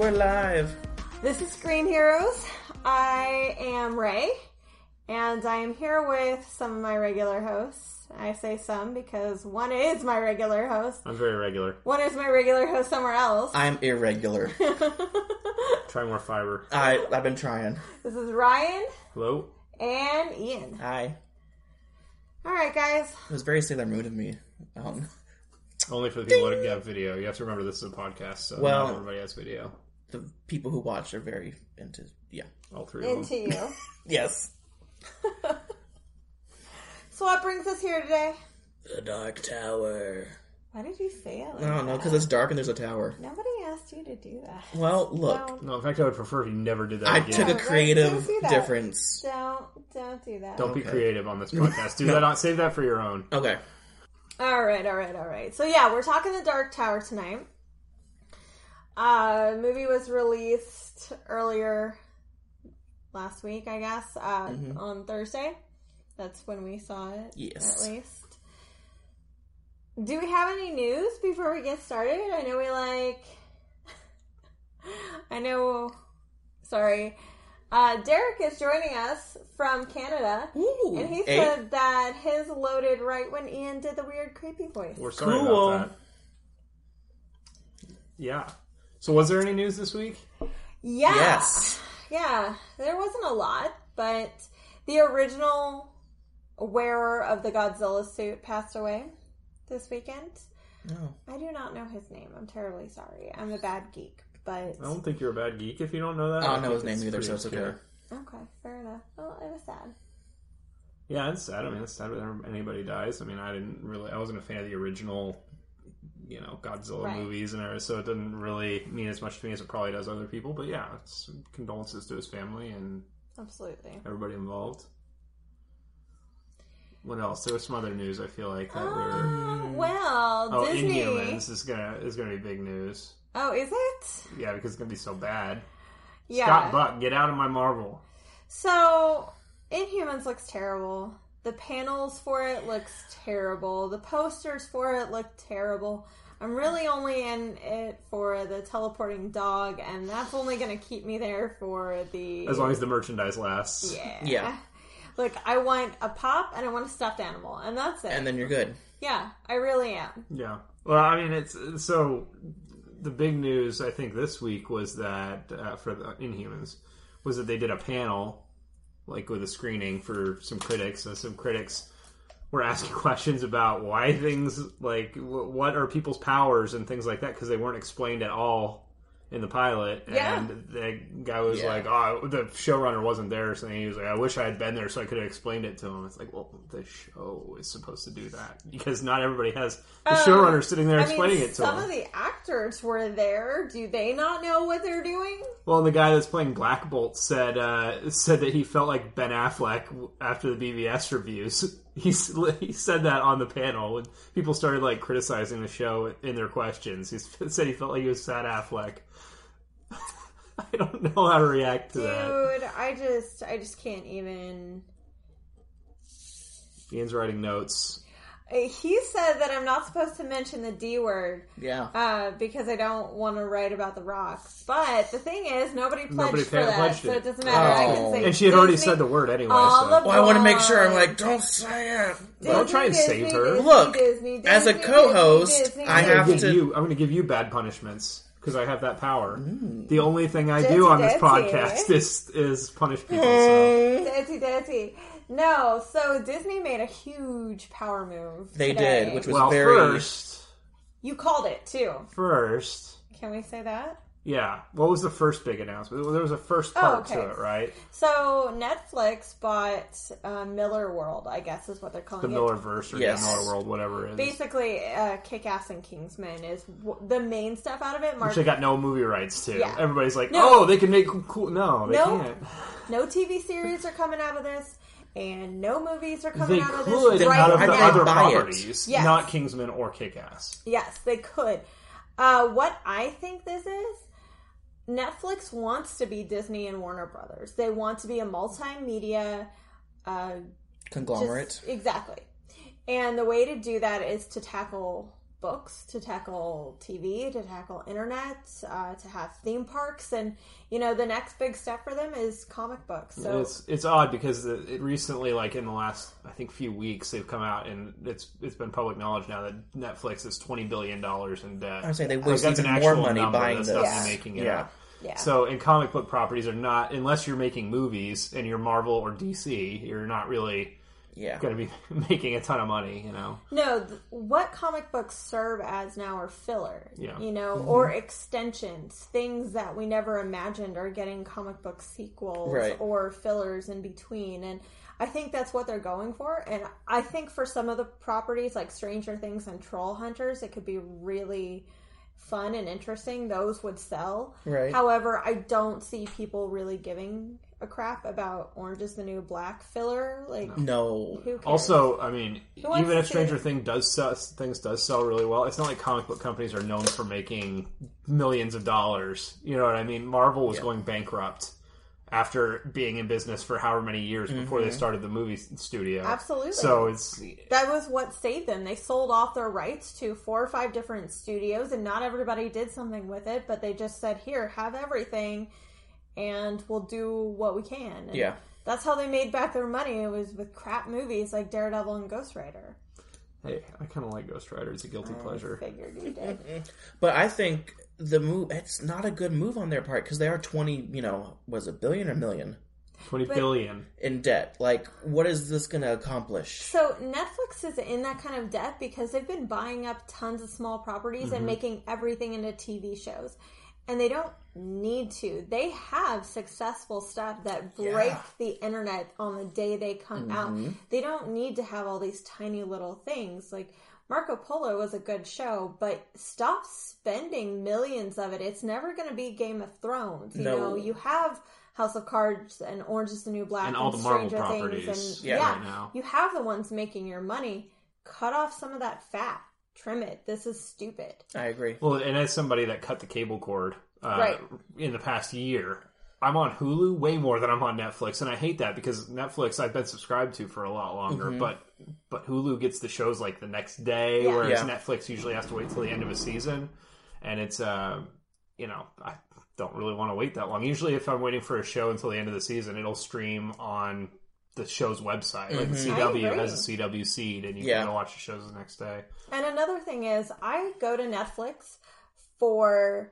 we're live. This is Screen Heroes. I am Ray, and I am here with some of my regular hosts. I say some because one is my regular host. I'm very regular. One is my regular host somewhere else. I'm irregular. Try more fiber. I've been trying. This is Ryan. Hello? And Ian. Hi. Alright, guys. It was very Sailor Moon of me. Only for the people that have video. You have to remember this is a podcast, so not everybody has video. The people who watch are very into, All three of them. Into you. Yes. So what brings us here today? The Dark Tower. Why did you say it like I don't know, because it's dark and there's a tower. Nobody asked you to do that. Well, look. No, in fact, I would prefer if you never did that I again. took a creative difference. Don't do that. Don't be creative on this podcast. Do that on, save that for your own. Okay. Alright. So yeah, we're talking The Dark Tower tonight. Movie was released earlier last week, I guess, on Thursday. That's when we saw it, yes. At least. Do we have any news before we get started? Derek is joining us from Canada. Ooh, and he said that his loaded right when Ian did the weird creepy voice. We're sorry about that. Yeah. So was there any news this week? Yeah. Yes. Yeah. There wasn't a lot, but the original wearer of the Godzilla suit passed away this weekend. No. I do not know his name. I'm terribly sorry. I'm a bad geek, but... I don't think you're a bad geek if you don't know that. I don't know his name either, so it's okay. Okay, fair enough. Well, it was sad. Yeah, it's sad. I mean, it's sad when anybody dies. I mean, I wasn't a fan of the original, Godzilla movies and everything, so it didn't really mean as much to me as it probably does other people. But yeah, it's condolences to his family and absolutely everybody involved. What else? There was some other news. I feel like that Disney. Inhumans is gonna be big news. Oh, is it? Yeah, because it's gonna be so bad. Yeah. Scott Buck, get out of my Marvel. So, Inhumans looks terrible. The panels for it looks terrible. The posters for it look terrible. I'm really only in it for the teleporting dog, and that's only going to keep me there for the... As long as the merchandise lasts. Yeah. Look, I want a pop and I want a stuffed animal, and that's it. And then you're good. Yeah, I really am. Yeah. Well, I mean, it's... So, the big news, I think, this week was that, for the Inhumans, was that they did a panel, like, with a screening for some critics, and some critics were asking questions about why things, like, what are people's powers and things like that, because they weren't explained at all in the pilot. Yeah. And the guy was like, oh, the showrunner wasn't there, so he was like, I wish I had been there so I could have explained it to him. It's like, well, the show is supposed to do that, because not everybody has the showrunner sitting there explaining it to them. Some of the actors were there. Do they not know what they're doing? Well, and the guy that's playing Black Bolt said that he felt like Ben Affleck after the BVS reviews. He said that on the panel when people started like criticizing the show in their questions. He said he felt like he was Sad Affleck. I don't know how to react to that. Dude, I just can't even. Ian's writing notes. He said that I'm not supposed to mention the D word. Yeah. Because I don't want to write about The Rock. But the thing is, nobody pledged for that, pledged so it. it doesn't matter. I can say and she had already said the word anyway. Well, I want to make sure. I'm like, don't say it. Don't try and save her. Look, as a co-host, I have to. I'm going to give you bad punishments. Because I have that power. The only thing I do on this podcast is punish people. So. Dirty. No, so Disney made a huge power move They today. did, which was very... First... You called it, too. First... Can we say that? Yeah. What was the first big announcement? There was a first part to it, right? So, Netflix bought Miller World, I guess is what they're calling it. The Millerverse or the Miller World, whatever it is. Basically, Kick-Ass and Kingsman is the main stuff out of it. Which they got no movie rights to. Yeah. Everybody's like, oh, they can make cool... No, they can't. No TV series are coming out of this. And no movies are coming out of this. They could out of the other buy properties, not Kingsman or Kick-Ass. Yes, they could. What I think this is, Netflix wants to be Disney and Warner Brothers. They want to be a multimedia conglomerate. Exactly. And the way to do that is to tackle books, to tackle TV, to tackle internet, to have theme parks, and the next big step for them is comic books. So it's odd because it recently, like in the last I think few weeks, they've come out and it's been public knowledge now that Netflix is $20 billion in debt. I was saying they waste even more money buying this. Making it up. Yeah. So, and comic book properties are not, unless you're making movies and you're Marvel or DC, you're not really going to be making a ton of money, No, what comic books serve as now are filler, or extensions, things that we never imagined are getting comic book sequels or fillers in between. And I think that's what they're going for. And I think for some of the properties like Stranger Things and Troll Hunters, it could be really fun and interesting. Those would sell. Right. However, I don't see people really giving a crap about Orange is the New Black filler. Like, no. Who cares? Also, I mean, even if Stranger Things does sell really well, it's not like comic book companies are known for making millions of dollars. You know what I mean? Marvel was going bankrupt after being in business for however many years before they started the movie studio. Absolutely. So that was what saved them. They sold off their rights to 4 or 5 different studios, and not everybody did something with it, but they just said, here, have everything, and we'll do what we can. And that's how they made back their money. It was with crap movies like Daredevil and Ghost Rider. Hey, I kind of like Ghost Rider. It's a guilty pleasure. I figured you did. But I think the move, it's not a good move on their part because they are 20, was it billion or million? 20 billion in debt. Like, what is this going to accomplish? So Netflix is in that kind of debt because they've been buying up tons of small properties and making everything into TV shows. And they don't need to. They have successful stuff that break the internet on the day they come out. They don't need to have all these tiny little things. Like, Marco Polo was a good show, but stop spending millions of it. It's never going to be Game of Thrones. You have House of Cards and Orange is the New Black and all the Marvel Stranger properties. And, right now. You have the ones making your money. Cut off some of that fat. Trim it. This is stupid. I agree. Well, and as somebody that cut the cable cord in the past year, I'm on Hulu way more than I'm on Netflix, and I hate that because Netflix I've been subscribed to for a lot longer, but Hulu gets the shows like the next day, whereas Netflix usually has to wait till the end of a season, and it's I don't really want to wait that long. Usually, if I'm waiting for a show until the end of the season, it'll stream on the show's website. Like the CW has a CW seed, and you can go watch the shows the next day. And another thing is, I go to Netflix for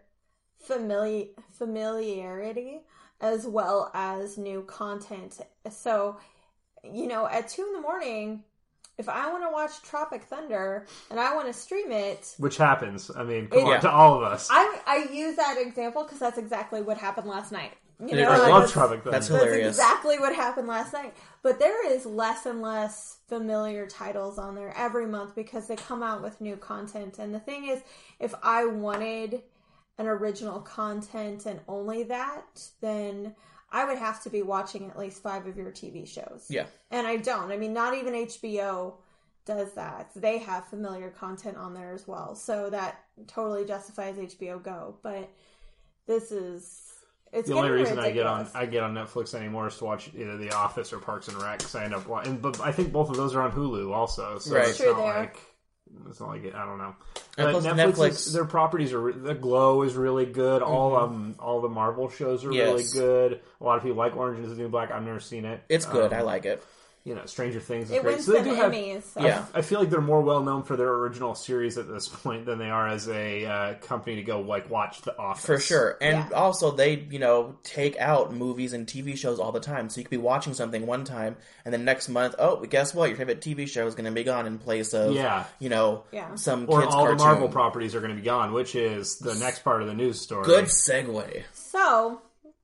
familiarity as well as new content. So, at 2 a.m, if I want to watch Tropic Thunder and I want to stream it... Which happens. I mean, come on, to all of us. I use that example because that's exactly what happened last night. I love Tropic Thunder. That's hilarious. That's exactly what happened last night. But there is less and less familiar titles on there every month because they come out with new content. And the thing is, if I wanted an original content and only that, then I would have to be watching at least 5 of your TV shows. Yeah. And I don't. I mean, not even HBO does that. They have familiar content on there as well. So that totally justifies HBO Go. But this is... It's the only reason ridiculous. I get on Netflix anymore is to watch either The Office or Parks and Rec. Because I end up watching, but I think both of those are on Hulu also. So right. It's true, not like I don't know. Plus Netflix their properties are The Glow is really good. All the Marvel shows are really good. A lot of people like Orange is the New Black. I've never seen it. It's good. I like it. Stranger Things is it great. Wins so they do have Emmys. So. Yeah, I feel like they're more well known for their original series at this point than they are as a company to go watch The Office for sure. And also they take out movies and TV shows all the time, so you could be watching something one time and then next month, guess what? Your favorite TV show is going to be gone in place of some or kids' all cartoon. the Marvel properties are going to be gone, which is the next part of the news story. Good segue. So,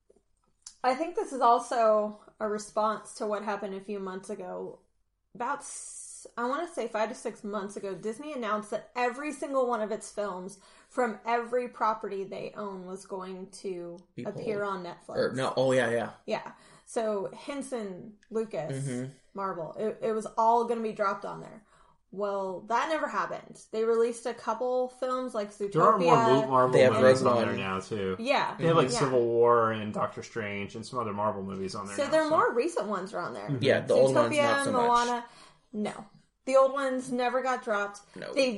I think this is also a response to what happened a few months ago. About, I want to say 5 to 6 months ago, Disney announced that every single one of its films from every property they own was going to appear on Netflix. Yeah. So, Henson, Lucas, Marvel, it was all going to be dropped on there. Well, that never happened. They released a couple films like Zootopia. There are more Marvel movies on there now, too. Yeah. They have Civil War and Doctor Strange and some other Marvel movies on there now. So there are more recent ones are on there. Yeah, the old ones not so Moana. much. No. The old ones never got dropped. No. They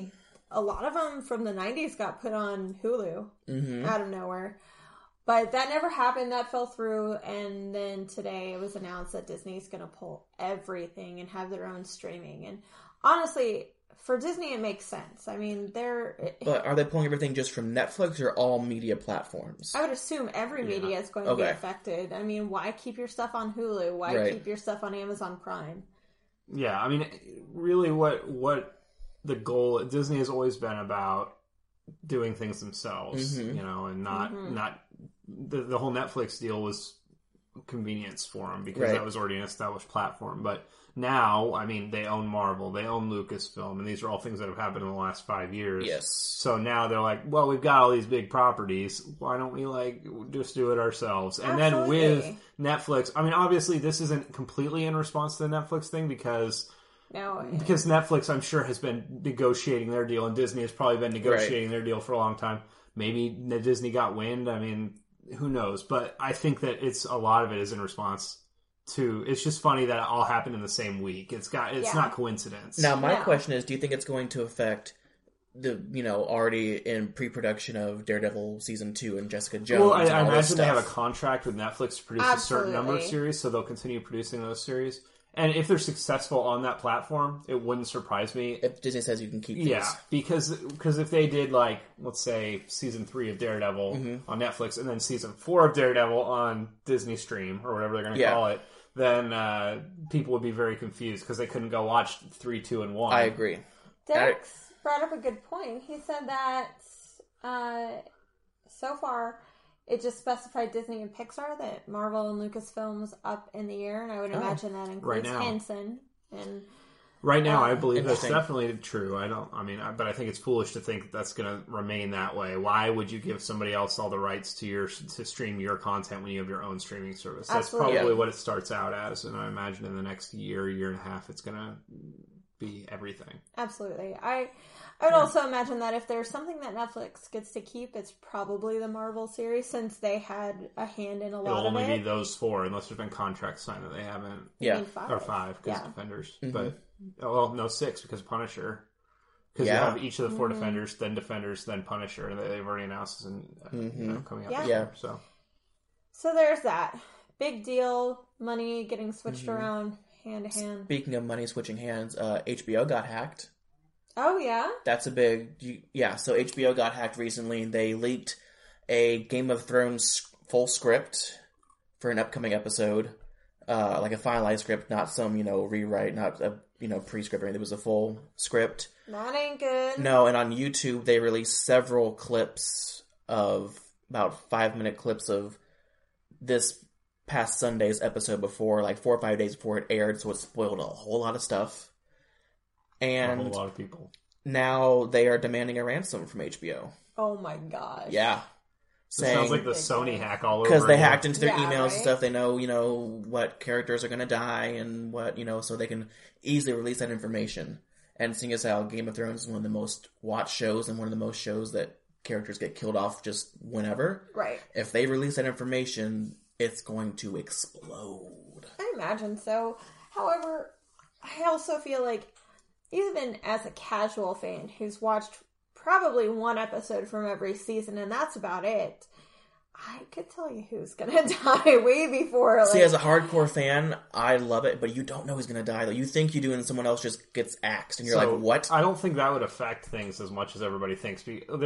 a lot of them from the 90s got put on Hulu out of nowhere. But that never happened. That fell through. And then today it was announced that Disney's going to pull everything and have their own streaming. And honestly, for Disney, it makes sense. I mean, But are they pulling everything just from Netflix or all media platforms? I would assume every media is going to be affected. I mean, why keep your stuff on Hulu? Why keep your stuff on Amazon Prime? Yeah, I mean, really what the goal... Disney has always been about doing things themselves, and not... The whole Netflix deal was convenience for them because that was already an established platform. But now, I mean, they own Marvel, they own Lucasfilm, and these are all things that have happened in the last 5 years. Yes. So now they're like, well, we've got all these big properties. Why don't we, just do it ourselves? And then with Netflix, I mean, obviously this isn't completely in response to the Netflix thing because Netflix, I'm sure, has been negotiating their deal, and Disney has probably been negotiating their deal for a long time. Maybe Disney got wind. I mean, who knows? But I think that a lot of it is in response to... It's just funny that it all happened in the same week. It's not coincidence. Now, my question is, do you think it's going to affect the, already in pre-production of Daredevil Season 2 and Jessica Jones? Well, I imagine they have a contract with Netflix to produce a certain number of series, so they'll continue producing those series. And if they're successful on that platform, it wouldn't surprise me. If Disney says you can keep these. Yeah, because if they did, let's say, Season 3 of Daredevil on Netflix, and then Season 4 of Daredevil on Disney Stream, or whatever they're going to call it, then people would be very confused, because they couldn't go watch 3, 2, and 1. I agree. Derek's brought up a good point. He said that so far... It just specified Disney and Pixar, that Marvel and Lucasfilm was up in the air, and I would imagine that includes Henson. And right now, I believe that's definitely true. But I think it's foolish to think that's going to remain that way. Why would you give somebody else all the rights to stream your content when you have your own streaming service? That's probably what it starts out as, and I imagine in the next year and a half, it's going to be everything. Absolutely. I would also imagine that if there's something that Netflix gets to keep, it's probably the Marvel series, since they had a hand in a lot of it. It'll only be those 4, unless there's been contracts signed that they haven't. Yeah. 5. Or 5, because Defenders. But, 6, because Punisher. Because you have each of the 4 Defenders, then Punisher, and they've already announced coming up this year. So there's that. Big deal. Money getting switched around hand to hand. Speaking of money switching hands, HBO got hacked. Oh, yeah? That's a big... so HBO got hacked recently. They leaked a Game of Thrones full script for an upcoming episode. Like a finalized script, not some, rewrite, not a, pre-script or anything. It was a full script. That ain't good. No, and on YouTube, they released several clips of... about 5-minute clips of this past Sunday's episode before, 4 or 5 days before it aired, so it spoiled a whole lot of stuff. And a whole lot of people. Now they are demanding a ransom from HBO. Oh my gosh. Yeah. It sounds like the Sony hack all over. Because they hacked into their emails and stuff. They know, what characters are going to die and what, so they can easily release that information. And seeing as how Game of Thrones is one of the most watched shows and one of the most shows that characters get killed off just whenever. Right. If they release that information, it's going to explode. I imagine so. However, I also feel like even as a casual fan who's watched probably 1 episode from every season, and that's about it, I could tell you who's gonna die way before. See, as a hardcore fan, I love it, but you don't know who's gonna die, though. You think you do, and someone else just gets axed, and you're like, what? I don't think that would affect things as much as everybody thinks.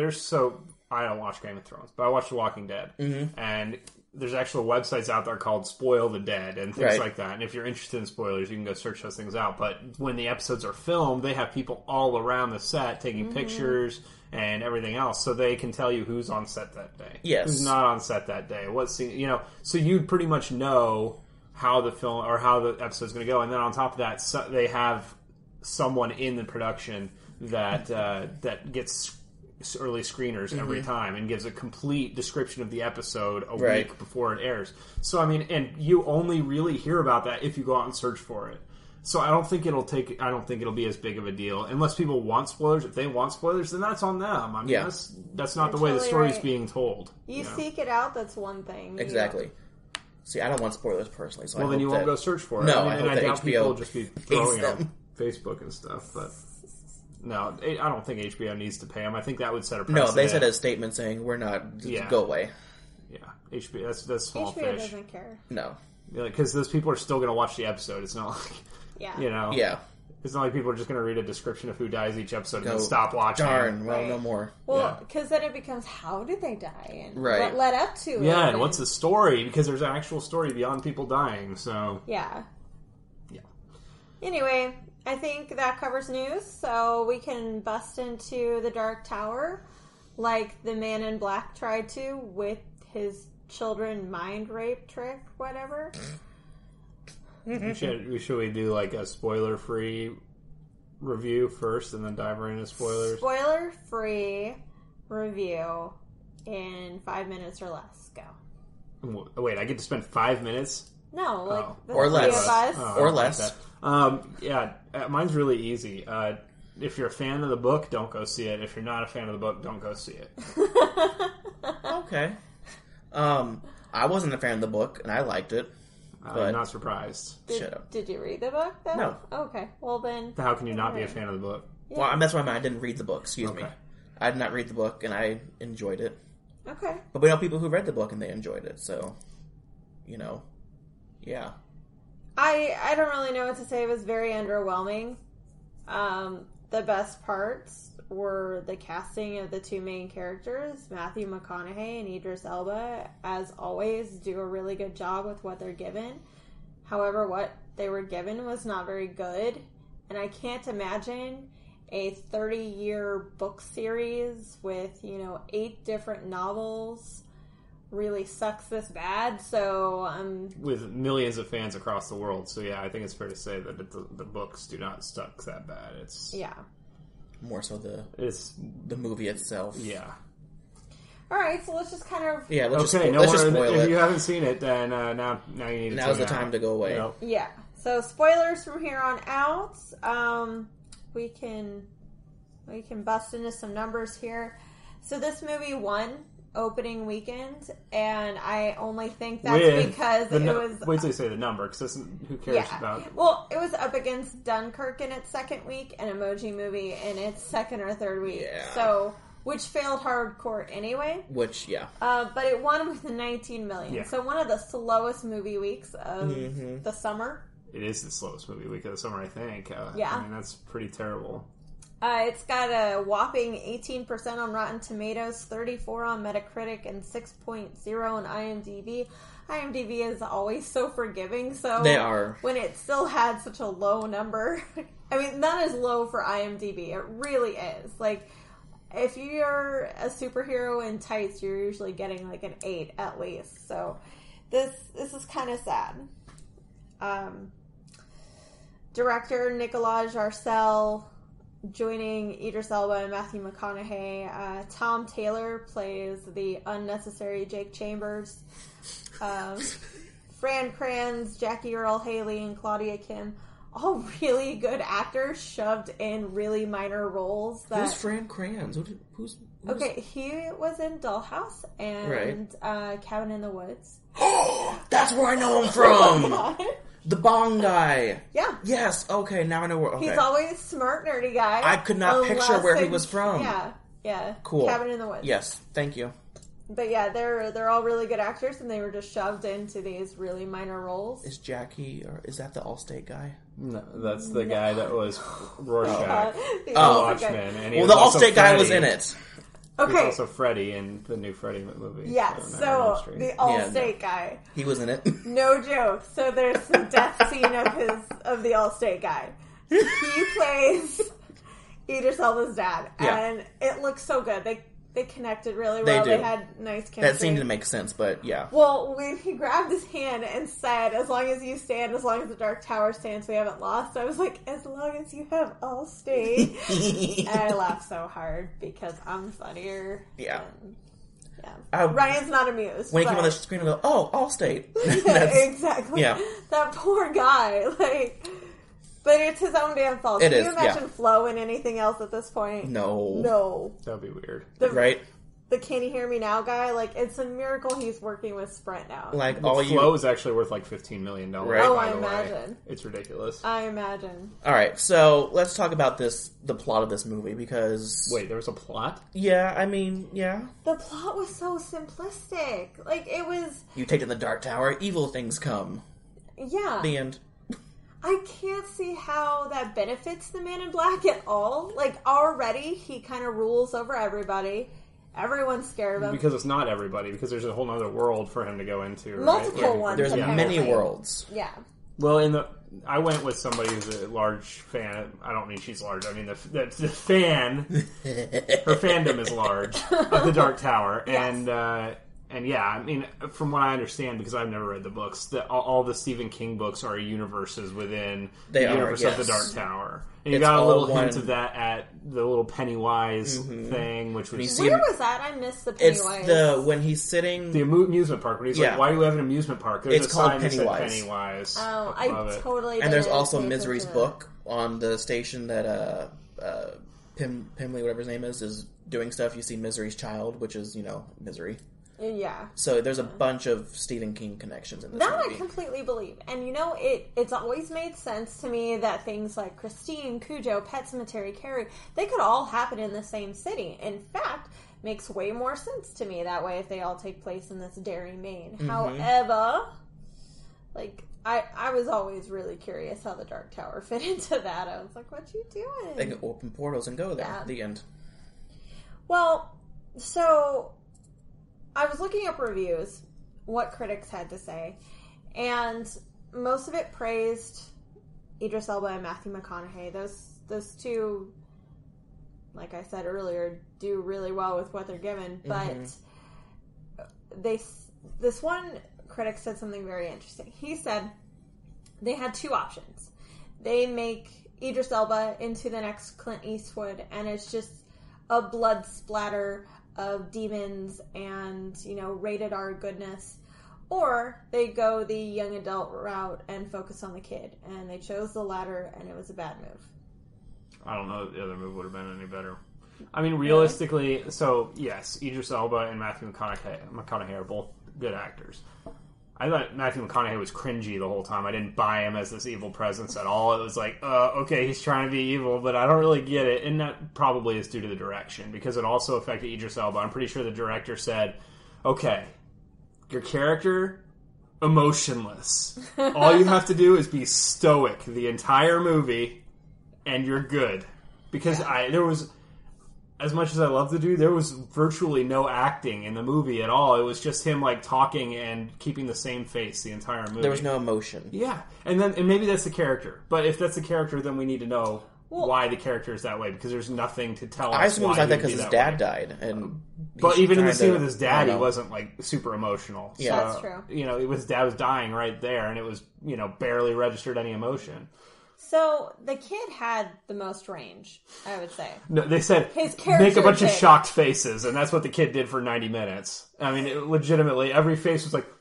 I don't watch Game of Thrones, but I watch The Walking Dead, and there's actual websites out there called Spoil the Dead and things like that. And if you're interested in spoilers, you can go search those things out. But when the episodes are filmed, they have people all around the set taking pictures and everything else, so they can tell you who's on set that day, who's not on set that day, what scene, so you pretty much know how the film or how the episode's going to go. And then on top of that, they have someone in the production that that gets early screeners every time and gives a complete description of the episode a week before it airs. So, and you only really hear about that if you go out and search for it. So I don't think it'll be as big of a deal unless people want spoilers. If they want spoilers, then that's on them. That's not the way the story's being told. You seek it out, that's one thing. Exactly. See, I don't want spoilers personally, so then you won't go search for it. No, I hope that doubt HBO people will just be throwing them on Facebook and stuff, but No, I don't think HBO needs to pay them. I think that would set a precedent. No, they said a statement saying, we're not, go away. Yeah, HBO, that's small fish. HBO doesn't care. No. Because those people are still going to watch the episode. It's not like, Yeah. It's not like people are just going to read a description of who dies each episode and then stop watching. Darn, well, no more. Well, because then it becomes, how did they die? And what led up to it? Yeah, and what's the story? Because there's an actual story beyond people dying, so... Yeah. Anyway, I think that covers news, so we can bust into the Dark Tower like the Man in Black tried to with his children mind rape trick, whatever. Should we do like a spoiler-free review first and then dive right into spoilers? Spoiler-free review in 5 minutes or less. Go. Wait, I get to spend 5 minutes? No, or less. Or less. Mine's really easy. If you're a fan of the book, don't go see it. If you're not a fan of the book, don't go see it. Okay. I wasn't a fan of the book, and I liked it. I'm not surprised. Shut up. Did you read the book, though? No. Okay, well then... How can you not be a fan of the book? Yeah. Well, that's what I meant. I didn't read the book, excuse me. I did not read the book, and I enjoyed it. Okay. But we know people who read the book, and they enjoyed it, so... Yeah. I don't really know what to say. It was very underwhelming. The best parts were the casting of the two main characters, Matthew McConaughey and Idris Elba, as always, do a really good job with what they're given. However, what they were given was not very good, and I can't imagine a 30-year book series with, 8 different novels really sucks this bad, so with millions of fans across the world, so yeah, I think it's fair to say that the books do not suck that bad. It's more so the movie itself. Yeah. All right, so let's just kind of let's just spoil it. If you haven't seen it, then now you need to. Now's the time to go away. Yeah. So spoilers from here on out. We can bust into some numbers here. So this movie won opening weekend, and I only think that's because it was... Wait till you say the number, because who cares about... Well, it was up against Dunkirk in its second week and Emoji Movie in its second or third week. Yeah. So, which failed hardcore anyway. But it won with 19 million. Yeah. So one of the slowest movie weeks of the summer. It is the slowest movie week of the summer, I think. Yeah. I mean, that's pretty terrible. It's got a whopping 18% on Rotten Tomatoes, 34 on Metacritic, and 6.0 on IMDb. IMDb is always so forgiving, so they are. When it still had such a low number, I mean, not as low for IMDb. It really is. Like, if you're a superhero in tights, you're usually getting like an 8 at least. So this is kind of sad. Director Nicolas Jarcel, joining Idris Elba and Matthew McConaughey. Tom Taylor plays the unnecessary Jake Chambers. Fran Kranz, Jackie Earle Haley, and Claudia Kim, all really good actors shoved in really minor roles. Who's Fran Kranz? Who's Okay, he was in Dollhouse and Cabin in the Woods. Oh, that's where I know him from! The Bong guy. Yeah. Yes. Okay. Now I know where. Okay. He's always smart, nerdy guy. I could not picture where he was from. Yeah. Cool. Cabin in the Woods. Yes. Thank you. But yeah, they're all really good actors, and they were just shoved into these really minor roles. Is Jackie, or is that the Allstate guy? No, that's the guy that was Rorschach. Watchmen. And the Allstate guy was in it. Okay. He's also Freddy in the new Freddy movie. Yeah, so the Allstate guy. He was in it. No joke. So there's the death scene of the Allstate guy. He plays Idris Elba's dad, and it looks so good. They connected really well. They had nice chemistry. That seemed to make sense, but yeah. Well, when he grabbed his hand and said, "As long as you stand, as long as the Dark Tower stands, we haven't lost," I was like, "As long as you have Allstate." And I laughed so hard because I'm funnier. Yeah. Ryan's not amused. When he came on the screen, I go, "Oh, Allstate." Exactly. Yeah. That poor guy. But it's his own damn fault. Can you imagine Flo in anything else at this point? No. That would be weird. Right? the Can You Hear Me Now guy, like, it's a miracle he's working with Sprint now. Like, Flow is actually worth like $15 million. Right. Oh, I imagine. It's ridiculous. I imagine. Alright, so let's talk about the plot of this movie, because... Wait, there was a plot? Yeah, I mean, yeah. The plot was so simplistic. Like, it was... You take in the Dark Tower, evil things come. Yeah. The end. I can't see how that benefits the Man in Black at all. Like, already, he kind of rules over everybody. Everyone's scared of him. Because it's not everybody, because there's a whole other world for him to go into. Multiple ones. There's many worlds. Yeah. Well, I went with somebody who's a large fan. I don't mean she's large. I mean the fan. Her fandom is large of the Dark Tower, yes. And yeah, I mean, from what I understand, because I've never read the books, all the Stephen King books are universes within the universe of the Dark Tower. And you got a little hint of that at the little Pennywise thing, which was... Where was that? I missed the Pennywise. It's when he's sitting... The amusement park, when he's like, why do we have an amusement park? There's it's called Pennywise. Oh, I totally And there's also Misery's book on the station that Pimley, whatever his name is doing stuff. You see Misery's child, which is, Misery. Yeah. So there's a bunch of Stephen King connections in this movie. That I completely believe. And it's always made sense to me that things like Christine, Cujo, Pet Sematary, Carrie, they could all happen in the same city. In fact, makes way more sense to me that way if they all take place in this Derry, Maine. Mm-hmm. However, I was always really curious how the Dark Tower fit into that. I was like, what you doing? They can open portals and go there. Yeah. The end. Well, so... I was looking up reviews, what critics had to say, and most of it praised Idris Elba and Matthew McConaughey. Those two, like I said earlier, do really well with what they're given, but this one critic said something very interesting. He said they had two options. They make Idris Elba into the next Clint Eastwood, and it's just a blood splatter of demons and, rated R goodness. Or they go the young adult route and focus on the kid. And they chose the latter, and it was a bad move. I don't know if the other move would have been any better. I mean, realistically, so, yes, Idris Elba and Matthew McConaughey are both good actors. I thought Matthew McConaughey was cringy the whole time. I didn't buy him as this evil presence at all. It was like, okay, he's trying to be evil, but I don't really get it. And that probably is due to the direction, because it also affected Idris Elba. I'm pretty sure the director said, okay, your character, emotionless. All you have to do is be stoic the entire movie, and you're good. Because there was... As much as I love the dude, there was virtually no acting in the movie at all. It was just him talking and keeping the same face the entire movie. There was no emotion. Yeah, and maybe that's the character. But if that's the character, then we need to know why the character is that way, because there's nothing to tell us. I assume it was like that because his dad died, and but even in the scene with his dad, he wasn't super emotional. Yeah, so, that's true. His dad was dying right there, and it was barely registered any emotion. So, the kid had the most range, I would say. No, they said, make a bunch of shocked faces, and that's what the kid did for 90 minutes. I mean, legitimately, every face was like...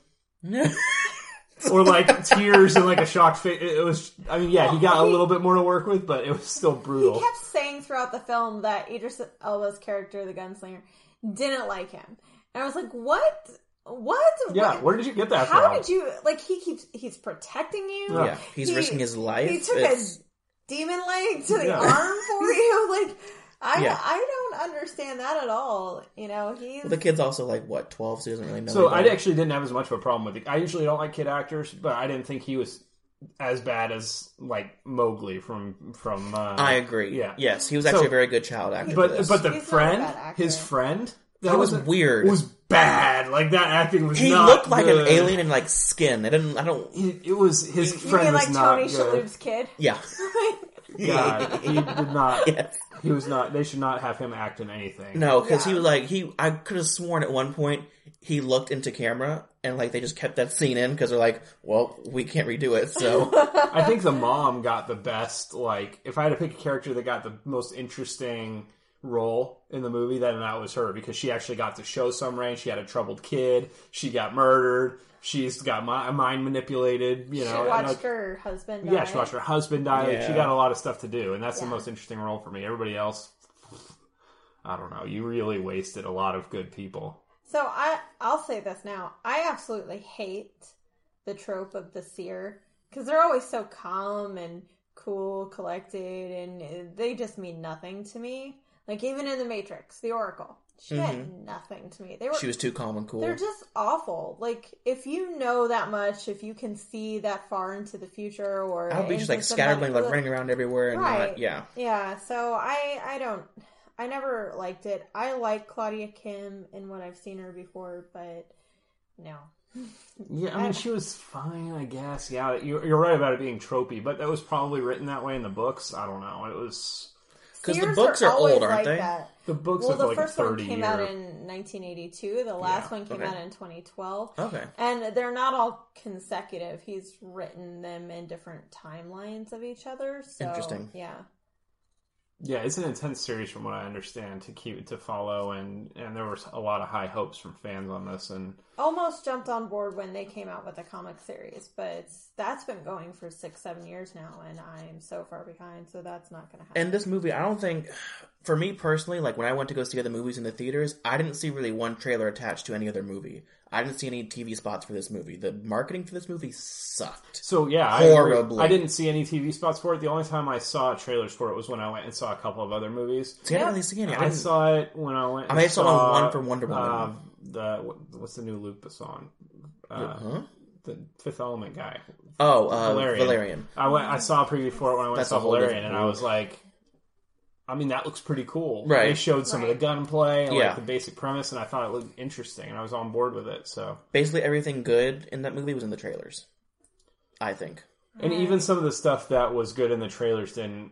or tears and a shocked face. It was, he got a little bit more to work with, but it was still brutal. He kept saying throughout the film that Idris Elba's character, the gunslinger, didn't like him. And I was like, what? Yeah, where did you get that from? How did you... he's protecting you? Yeah, he's risking his life. He took a demon leg to the arm for you? I don't understand that at all. The kid's also 12, so he doesn't really know. So I actually didn't have as much of a problem with it. I usually don't like kid actors, but I didn't think he was as bad as Mowgli from I agree. Yeah. Yes, he was actually a very good child actor. But the friend, his friend... That was weird. It was bad. That acting was. He looked like an alien in skin. It was his friend. You mean was not Tony Shalhoub's kid? Yeah. God, he did not. Yes. He was not. They should not have him act in anything. No, because he was I could have sworn at one point he looked into camera and they just kept that scene in because they're like, well, we can't redo it. So I think the mom got the best. If I had to pick a character that got the most interesting role in the movie, then that was her, because she actually got to show some range. She had a troubled kid. She got murdered. She's got mind manipulated. She watched her husband die. Yeah, she watched her husband die. Yeah. She got a lot of stuff to do, and that's the most interesting role for me. Everybody else, I don't know. You really wasted a lot of good people. So I'll say this now. I absolutely hate the trope of the seer because they're always so calm and cool, collected, and they just mean nothing to me. Like even in The Matrix, the Oracle, she meant nothing to me. She was too calm and cool. They're just awful. Like if you know that much, if you can see that far into the future, or I'll be just like scatterbrained, like running around everywhere, and not, yeah. So I never liked it. I like Claudia Kim in what I've seen her before, but no. Yeah, I mean, she was fine, I guess. Yeah, you're right about it being tropey, but that was probably written that way in the books. I don't know. It was... Because the books are old, aren't they? That. The books are like 30 years. The first one came out in 1982. The last one came out in 2012. Okay. And they're not all consecutive. He's written them in different timelines of each other. So, interesting. Yeah. Yeah, it's an intense series from what I understand to follow, and there was a lot of high hopes from fans on this, and almost jumped on board when they came out with the comic series, but that's been going for 6-7 years now, and I'm so far behind, so that's not going to happen. And this movie, I don't think, for me personally, like when I went to go see other movies in the theaters, I didn't see really one trailer attached to any other movie. I didn't see any TV spots for this movie. The marketing for this movie sucked. So yeah, horribly. I didn't see any TV spots for it. The only time I saw trailers for it was when I went and saw a couple of other movies. See, I didn't really see any. I saw it when I went. I may have saw one for Wonder Woman. What's the new Luc Besson? The Fifth Element guy. Oh, Valerian. I saw a preview for it when I went and saw Valerian, and I was like, I mean, that looks pretty cool. Right. They showed some of the gunplay and like the basic premise, and I thought it looked interesting, and I was on board with it. So basically, everything good in that movie was in the trailers, I think. And even some of the stuff that was good in the trailers didn't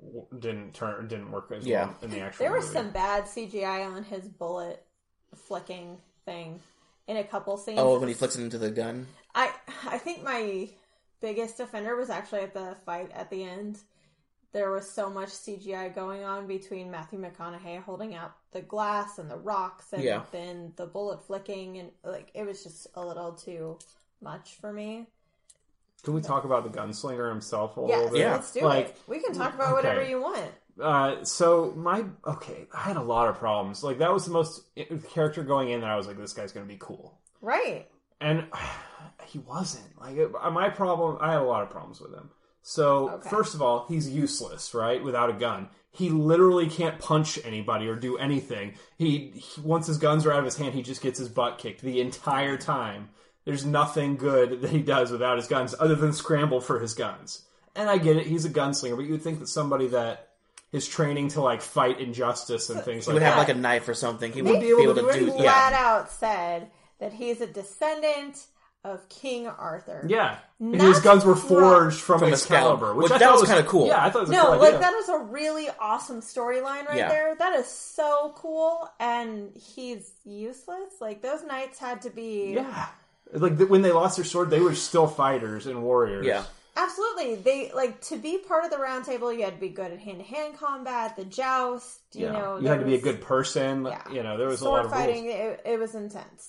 work as well in the actual. There was movie. some bad CGI on his bullet flicking thing in a couple scenes. Oh, when he flicks it into the gun. I think my biggest offender was actually at the fight at the end. There was so much CGI going on between Matthew McConaughey holding out the glass and the rocks and then the bullet flicking, and like it was just a little too much for me. Can we talk about the gunslinger himself a little bit? Yeah, let's do it. We can talk about whatever you want. I had a lot of problems. Like that was the most character going in that I was like, this guy's going to be cool. Right. And he wasn't. Like my problem, I had a lot of problems with him. So, first of all, he's useless, right? Without a gun. He literally can't punch anybody or do anything. He once his guns are out of his hand, he just gets his butt kicked the entire time. There's nothing good that he does without his guns other than scramble for his guns. And I get it, he's a gunslinger, but you would think that somebody that is training to like fight injustice and things like that. He would have like a knife or something. He would be able to do flat out said that he's a descendant of King Arthur. Yeah. And his guns were forged from Excalibur. Which that was kind of cool. Yeah, I thought it was a cool idea. That was a really awesome storyline right there. That is so cool. And he's useless. Like, those knights had to be... Yeah. Like, when they lost their sword, they were still fighters and warriors. Yeah. Absolutely. They, like, to be part of the round table, you had to be good at hand-to-hand combat, the joust, you know. You had to be a good person. Yeah. You know, there was a lot of fighting, rules. It was intense.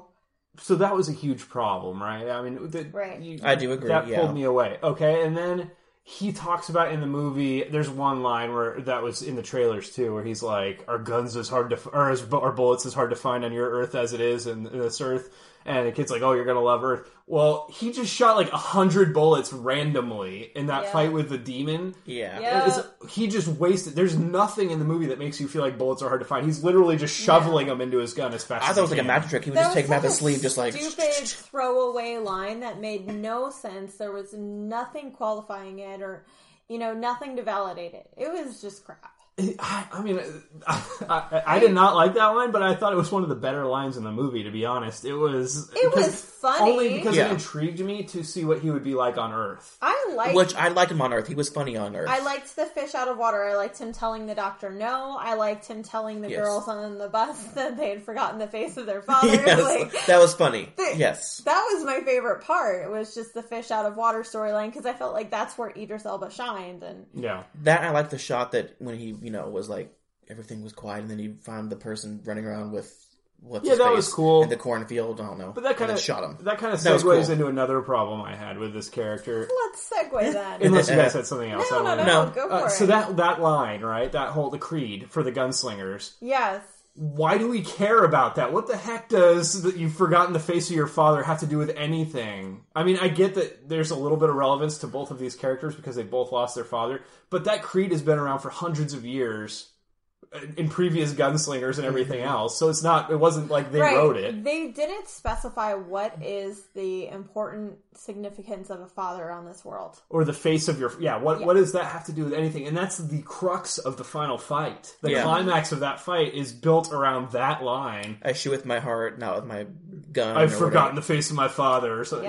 So that was a huge problem, right? I mean, I do agree. That pulled me away. Okay, and then he talks about in the movie. There's one line where that was in the trailers too, where he's like, "Our guns is hard to, our bullets is hard to find on your Earth as it is in this Earth." And the kid's like, "Oh, you're gonna love Earth." Well, he just shot like 100 bullets randomly in that fight with the demon. He just wasted. There's nothing in the movie that makes you feel like bullets are hard to find. He's literally just shoveling them into his gun as fast as he can. I thought it was like a magic trick. He would just take them out of his sleeve, just like... stupid throwaway line that made no sense. There was nothing qualifying it or, nothing to validate it. It was just crap. I mean, I did not like that line, but I thought it was one of the better lines in the movie, to be honest. It was funny. Only because it intrigued me to see what he would be like on Earth. Which I liked him on Earth. He was funny on Earth. I liked the fish out of water. I liked him telling the doctor no. I liked him telling the girls on the bus that they had forgotten the face of their father. Yes, that was funny. Yes. That was my favorite part. It was just the fish out of water storyline, because I felt like that's where Idris Elba shined. And that, I liked the shot that when he was like, everything was quiet, and then he found the person running around with what's his that face was cool in the cornfield. I don't know, but that kind of shot him. That kind of segues into another problem I had with this character. Let's segue then. Unless you guys said something else. No, go for it. So that line, right? That whole the creed for the gunslingers. Yes. Why do we care about that? What the heck does that you've forgotten the face of your father have to do with anything? I mean, I get that there's a little bit of relevance to both of these characters because they both lost their father, but that creed has been around for hundreds of years in previous gunslingers and everything else. So it wasn't like they wrote it. They didn't specify what is the important significance of a father on this world. Or the face of your... What does that have to do with anything? And that's the crux of the final fight. The climax of that fight is built around that line. I shoot with my heart, not with my gun. I've forgotten the face of my father. So,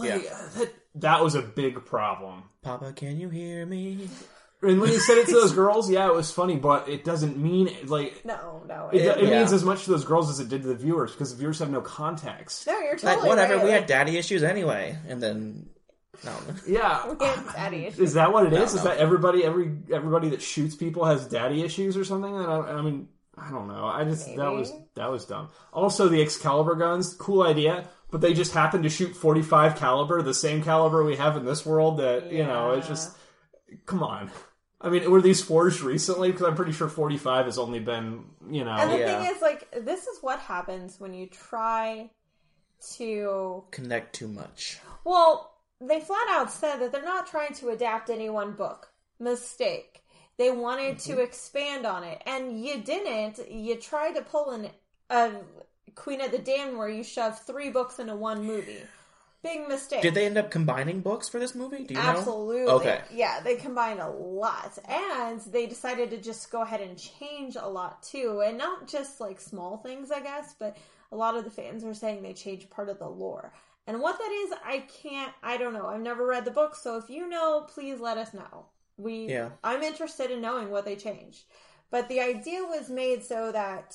that was a big problem. Papa, can you hear me? And when he said it to those girls, it was funny, but it doesn't mean, like... No. It means as much to those girls as it did to the viewers, because the viewers have no context. No, you're totally like, whatever, right. we had daddy issues anyway, and then... No. Yeah. We had daddy issues. Is that what it is? No. Is that everybody that shoots people has daddy issues or something? I mean, I don't know. That was dumb. Also, the Excalibur guns, cool idea, but they just happen to shoot .45 caliber, the same caliber we have in this world that, it's just... Come on. I mean, were these forged recently? Because I'm pretty sure .45 has only been, And the thing is, like, this is what happens when you try to... connect too much. Well, they flat out said that they're not trying to adapt any one book. Mistake. They wanted to expand on it. And you didn't. You tried to pull a Queen of the Damned where you shove 3 books into one movie. Big mistake. Did they end up combining books for this movie? Do you know? Absolutely. Okay. Yeah, they combined a lot. And they decided to just go ahead and change a lot, too. And not just, like, small things, I guess, but a lot of the fans are saying they changed part of the lore. And what that is, I don't know. I've never read the book, so if you know, please let us know. I'm interested in knowing what they changed. But the idea was made so that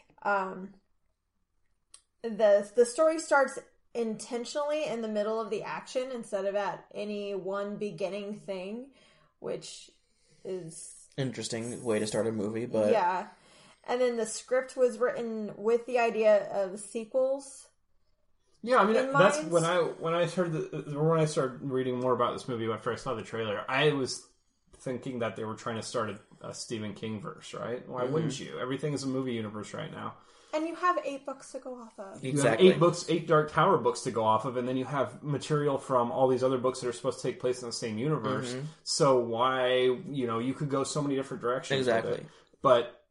the story starts intentionally in the middle of the action instead of at any one beginning thing, which is interesting way to start a movie, but and then the script was written with the idea of sequels. Yeah, I mean that's when I started reading more about this movie after I saw the trailer. I was thinking that they were trying to start a Stephen King verse, right? Why wouldn't you? Everything is a movie universe right now. And you have 8 books to go off of. Exactly. You have 8 Dark Tower books to go off of, and then you have material from all these other books that are supposed to take place in the same universe. Mm-hmm. So why, you could go so many different directions. Exactly. With it. But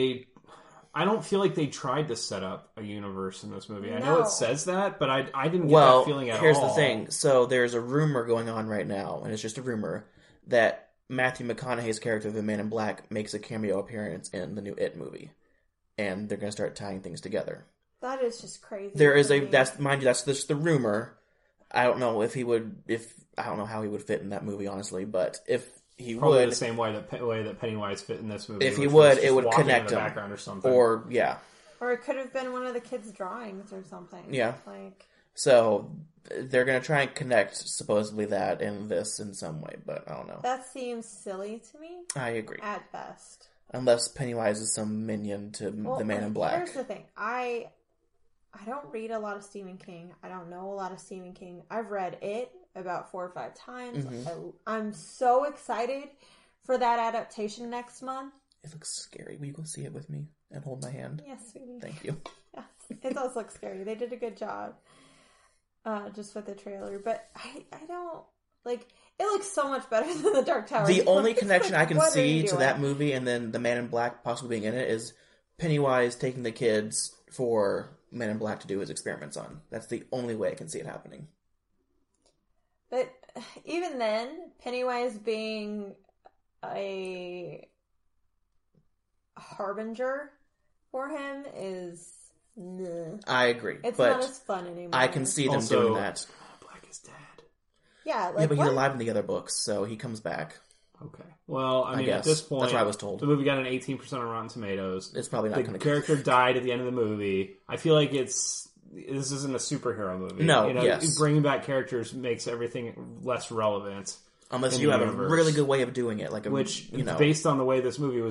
I don't feel like they tried to set up a universe in this movie. No. I know it says that, but I didn't get that feeling at all. Here's the thing. So there's a rumor going on right now, and it's just a rumor, that Matthew McConaughey's character, the Man in Black, makes a cameo appearance in the new It movie. And they're going to start tying things together. That is just crazy. There is that's just the rumor. I don't know I don't know how he would fit in that movie, honestly, but if he probably would... the same way that Pennywise fit in this movie. If he would, it would connect in the him. Background or something. Or it could have been one of the kids' drawings or something. Yeah. So they're going to try and connect, supposedly, that and this in some way, but I don't know. That seems silly to me. I agree. At best. Unless Pennywise is some minion to the Man in Black. Here's the thing. I don't read a lot of Stephen King. I don't know a lot of Stephen King. I've read it about 4 or 5 times. Mm-hmm. I'm so excited for that adaptation next month. It looks scary. Will you go see it with me and hold my hand? Yes, sweetie. Thank you. Yes, it does look scary. They did a good job just with the trailer. But I don't... Like, it looks so much better than the Dark Tower. The only connection I can see to that movie and then the Man in Black possibly being in it is Pennywise taking the kids for Man in Black to do his experiments on. That's the only way I can see it happening. But even then, Pennywise being a harbinger for him is... Nah. I agree. It's not as fun anymore. I can see them doing that. Black is dead. Yeah, but he's alive in the other books, so he comes back. Okay. Well, I mean, guess. At this point... That's what I was told. The movie got an 18% on Rotten Tomatoes. It's probably not going to... The character died at the end of the movie. I feel like this isn't a superhero movie. No, yes. Bringing back characters makes everything less relevant. Unless you have a really good way of doing it. Which, based on the way this movie was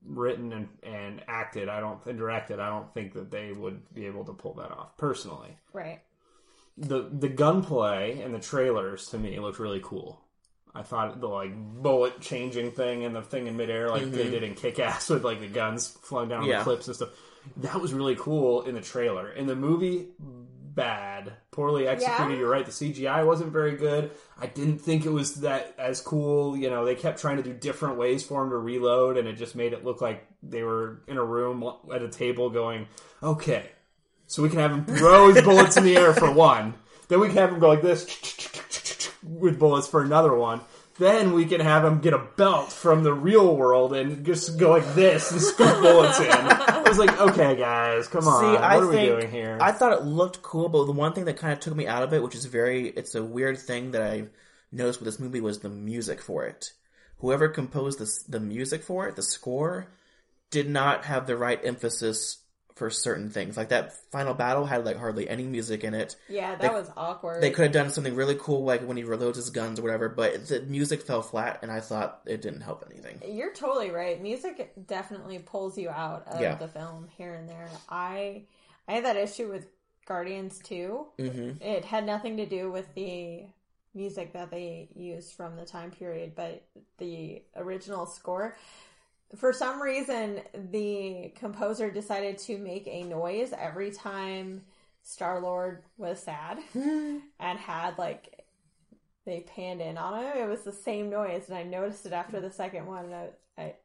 written and acted, and directed, I don't think that they would be able to pull that off, personally. Right. The gunplay and the trailers, to me, looked really cool. I thought the, like, bullet changing thing and the thing in midair, like they did in Kick-Ass with, like, the guns flowing down the clips and stuff. That was really cool in the trailer. In the movie, bad. Poorly executed. Yeah. You're right. The CGI wasn't very good. I didn't think it was that as cool. You know, they kept trying to do different ways for him to reload, and it just made it look like they were in a room at a table going, okay, so we can have him throw his bullets in the air for one. Then we can have him go like this with bullets for another one. Then we can have him get a belt from the real world and just go like this and scoop bullets in. I was like, okay, guys, come on. What are we doing here? I thought it looked cool, but the one thing that kind of took me out of it, which is it's a weird thing that I noticed with this movie, was the music for it. Whoever composed the music for it, the score, did not have the right emphasis for certain things. Like that final battle had like hardly any music in it. Yeah, that was awkward. They could have done something really cool, like when he reloads his guns or whatever, but the music fell flat, and I thought it didn't help anything. You're totally right. Music definitely pulls you out of the film here and there. I had that issue with Guardians 2. Mm-hmm. It had nothing to do with the music that they used from the time period, but the original score. For some reason, the composer decided to make a noise every time Star-Lord was sad and had, like, they panned in on him. It was the same noise, and I noticed it after the second one, and I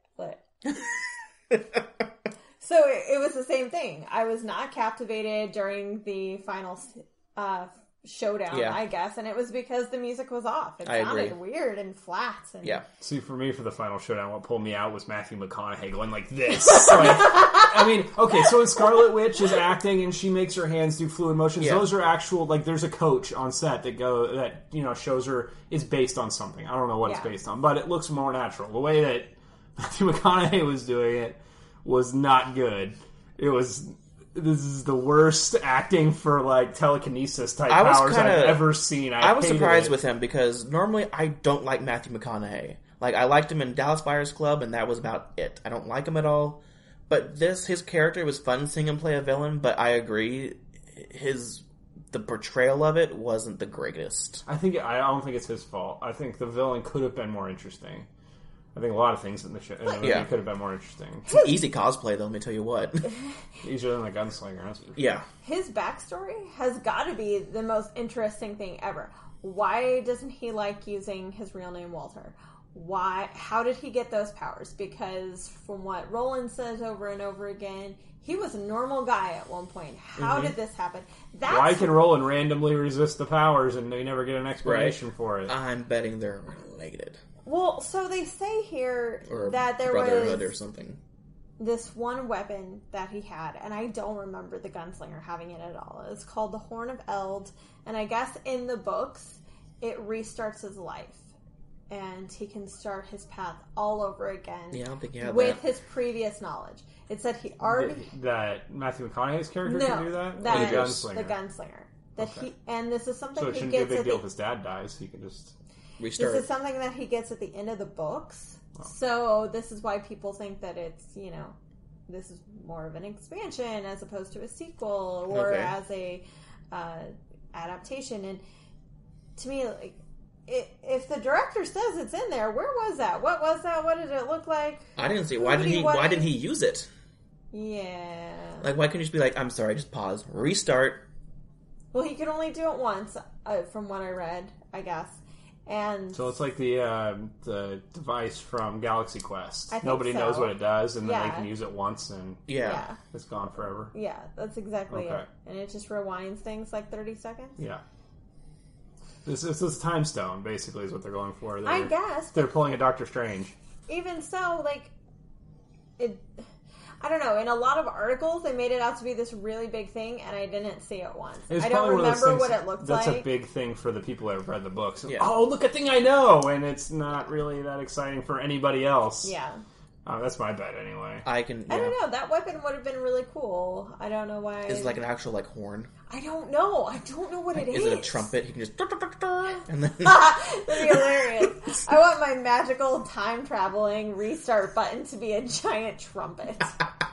So it was the same thing. I was not captivated during the final showdown, I guess, and it was because the music was off. It sounded weird and flat. And... Yeah. See, for me, for the final showdown, what pulled me out was Matthew McConaughey going like this. Like, I mean, okay, so Scarlet Witch is acting and she makes her hands do fluid motions. Yeah. Those are actual, like, there's a coach on set that shows her it's based on something. I don't know what it's based on, but it looks more natural. The way that Matthew McConaughey was doing it was not good. This is the worst acting for, like, telekinesis type powers I've ever seen. I was surprised with him because normally I don't like Matthew McConaughey. Like, I liked him in Dallas Buyers Club, and that was about it. I don't like him at all. But his character was fun seeing him play a villain, but I agree, the portrayal of it wasn't the greatest. I don't think it's his fault. I think the villain could have been more interesting. I think a lot of things in the show could have been more interesting. It's an easy cosplay, though, let me tell you what. Easier than the gunslinger, that's for sure. Yeah. His backstory has got to be the most interesting thing ever. Why doesn't he like using his real name, Walter? How did he get those powers? Because from what Roland says over and over again, he was a normal guy at one point. How did this happen? Why can Roland randomly resist the powers and they never get an explanation for it? I'm betting they're related. Well, so they say here that there Brotherhood or something. This one weapon that he had, and I don't remember the gunslinger having it at all. It's called the Horn of Eld, and I guess in the books, it restarts his life. And he can start his path all over again. Yeah, I don't think he had with his previous knowledge. It said he already... That Matthew McConaughey's character can do that? The gunslinger. And this is something he gets... So it shouldn't be a big deal if his dad dies. He can just... restart. This is something that he gets at the end of the books. Oh. So this is why people think that it's, this is more of an expansion as opposed to a sequel or as a adaptation. And to me, like, if the director says it's in there, where was that? What was that? What did it look like? I didn't see it. Why didn't he use it? Yeah. Like, why couldn't you just be like, I'm sorry, just pause, restart? Well, he could only do it once, from what I read, I guess. And so it's like the device from Galaxy Quest. Nobody knows what it does, and then they can use it once, and it's gone forever. Yeah, that's exactly it. And it just rewinds things like 30 seconds? Yeah. This time stone, basically, is what they're going for. I guess. They're pulling a Doctor Strange. Even so, like, I don't know. In a lot of articles, they made it out to be this really big thing, and I didn't see it once. I don't remember what it looked like. That's a big thing for the people that have read the books. Yeah. Oh, look, a thing I know! And it's not really that exciting for anybody else. Yeah. Oh, that's my bet anyway. I don't know. That weapon would have been really cool. I don't know why. Is it like an actual like horn? I don't know. I don't know what it is. Is it a trumpet? He can just and then that'd be hilarious. I want my magical time traveling restart button to be a giant trumpet.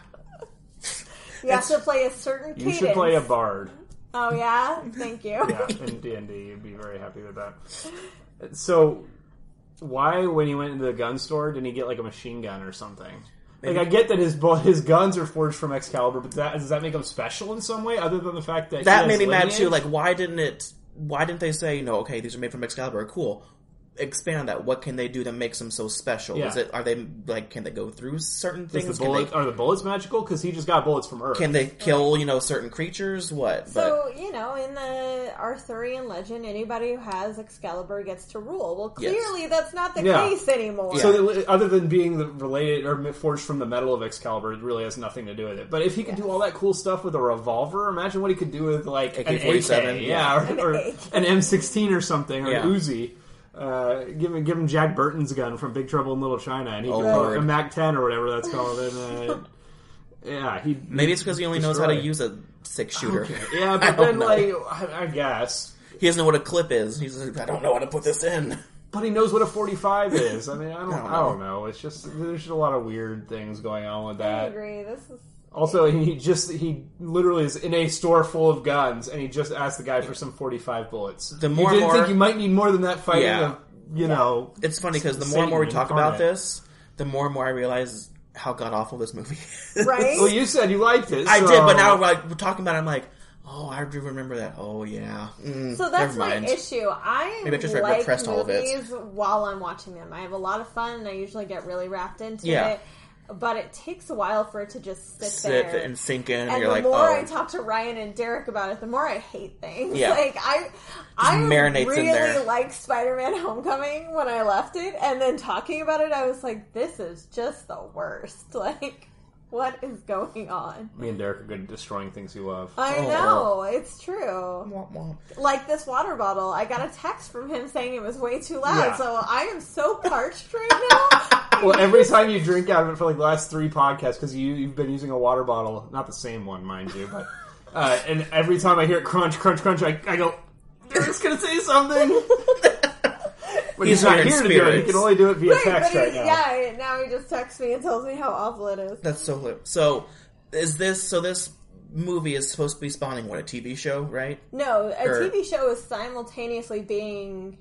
You have to play a certain cadence. You should play a bard. Oh yeah? Thank you. Yeah, in D&D, you'd be very happy with that. So, why, when he went into the gun store, didn't he get like a machine gun or something? Like, I get that his guns are forged from Excalibur, but does that make them special in some way, other than the fact that that made me mad too? Like, why didn't they say, okay, these are made from Excalibur, cool. Expand that. What can they do that makes them so special? Yeah. Are they like? Can they go through certain things? Are the bullets magical? Because he just got bullets from Earth. Can they kill certain creatures? What? So in the Arthurian legend, anybody who has Excalibur gets to rule. Well, clearly that's not the case anymore. Yeah. So other than being related or forged from the metal of Excalibur, it really has nothing to do with it. But if he could do all that cool stuff with a revolver, imagine what he could do with like an AK, or an M16 or something, or an Uzi. Give him Jack Burton's gun from Big Trouble in Little China, and he could pull a MAC-10 or whatever that's called. And maybe it's because he only knows how to use a 6-shooter. Okay. Yeah, but then I guess he doesn't know what a clip is. He's like, I don't know how to put this in. But he knows what a 45 is. I mean, I don't know. It's just there's just a lot of weird things going on with that. I agree. This is. Also, he literally is in a store full of guns, and he just asked the guy for some 45 bullets. The more you didn't think you might need more than that fighting. Yeah. It's funny because the more and more we talk about this, the more and more I realize how god awful this movie is. Right? Well, you said you liked it. I did, but now we're talking about it, I'm like, oh, I do remember that. Oh, yeah. So that's my issue. Maybe I just like all of it while I'm watching them. I have a lot of fun, and I usually get really wrapped into it. But it takes a while for it to just sit there and sink in. And you're the more I talk to Ryan and Derek about it, the more I hate things. Yeah. Like I really liked Spider-Man: Homecoming when I left it, and then talking about it, I was like, "This is just the worst." Like, what is going on? Me and Derek are good at destroying things we love. I know, it's true. Womp womp. Like this water bottle, I got a text from him saying it was way too loud, so I am so parched right now. Well, every time you drink out of it for like the last 3 podcasts, because you've been using a water bottle, not the same one, mind you, but and every time I hear it crunch, crunch, crunch, I go, Derek's going to say something. But he's not here to do it. He can only do it via text right now. Yeah, now he just texts me and tells me how awful it is. That's so hilarious. So, this movie is supposed to be spawning, what, a TV show, right? No, TV show is simultaneously being,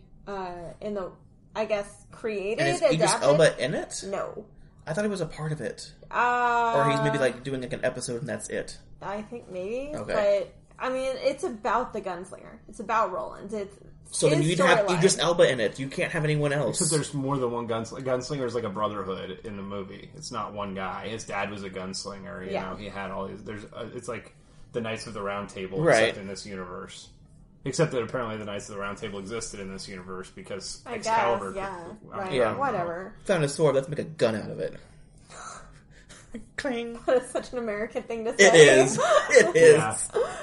created, and is Idris Elba in it? No. I thought he was a part of it. Or he's maybe like doing like an episode and that's it. I think maybe. Okay. But, I mean, it's about the gunslinger. It's about Roland. So then you'd have Idris Elba in it. You can't have anyone else. Because there's more than one gunslinger. Gunslinger is like a brotherhood in the movie. It's not one guy. His dad was a gunslinger. You know, he had all these. It's like the Knights of the Round Table, except in this universe. Except that apparently the Knights of the Round Table existed in this universe because Excalibur. Whatever. Found a sword. Let's make a gun out of it. Cling. That is such an American thing to say. It is. It is. Yeah.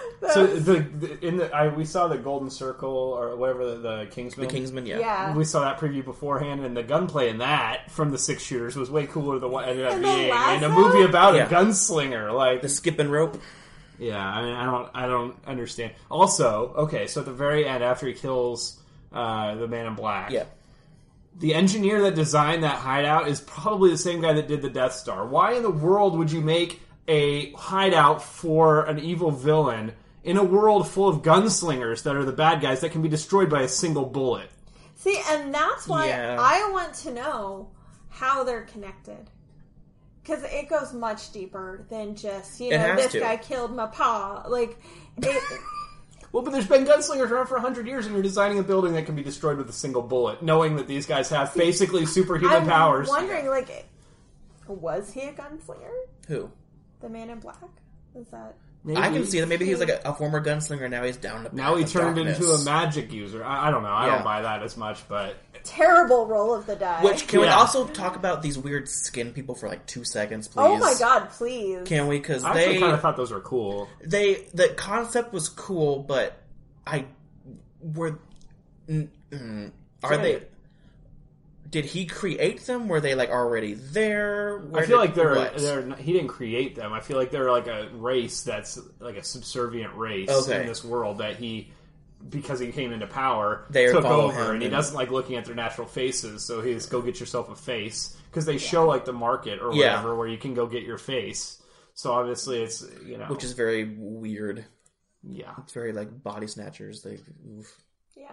So we saw the Golden Circle or whatever the Kingsman. The Kingsman, yeah. We saw that preview beforehand, and the gunplay in that from the 6 shooters was way cooler than what ended up being in a movie about a gunslinger, like the skipping rope. Yeah, I mean, I don't understand. Also, okay, so at the very end, after he kills the Man in Black, the engineer that designed that hideout is probably the same guy that did the Death Star. Why in the world would you make a hideout for an evil villain in a world full of gunslingers that are the bad guys that can be destroyed by a single bullet? See, and that's why I want to know how they're connected. Because it goes much deeper than just, this guy killed my pa. Like, Well, but there's been gunslingers around for 100 years, and you're designing a building that can be destroyed with a single bullet, knowing that these guys have basically superhuman powers. I'm wondering, was he a gunslinger? Who? The Man in Black? Is that... Maybe. I can see that. Maybe he's like a former gunslinger. Now he's down to now he turned into a magic user. I don't know. I don't buy that as much, but terrible roll of the die. Which can we also talk about these weird skin people for like 2 seconds, please? Oh my god, please! Can we? Because I actually kind of thought those were cool. The concept was cool, but are they? did he create them? Were they like already there? I feel like they're he didn't create them. I feel like they're like a race that's like a subservient race in this world that because he came into power, took over, and he doesn't like looking at their natural faces, so he's go get yourself a face, because they show like the market or whatever where you can go get your face. So obviously it's, which is very weird. Yeah. It's very like body snatchers. Oof. Yeah.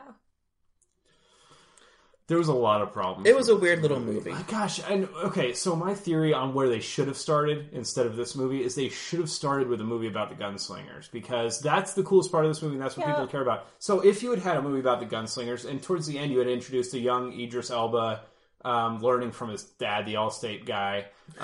There was a lot of problems. It was a weird little movie. Gosh, so my theory on where they should have started instead of this movie is they should have started with a movie about the gunslingers, because that's the coolest part of this movie, and that's what people care about. So if you had a movie about the gunslingers, and towards the end you had introduced a young Idris Elba learning from his dad, the Allstate guy,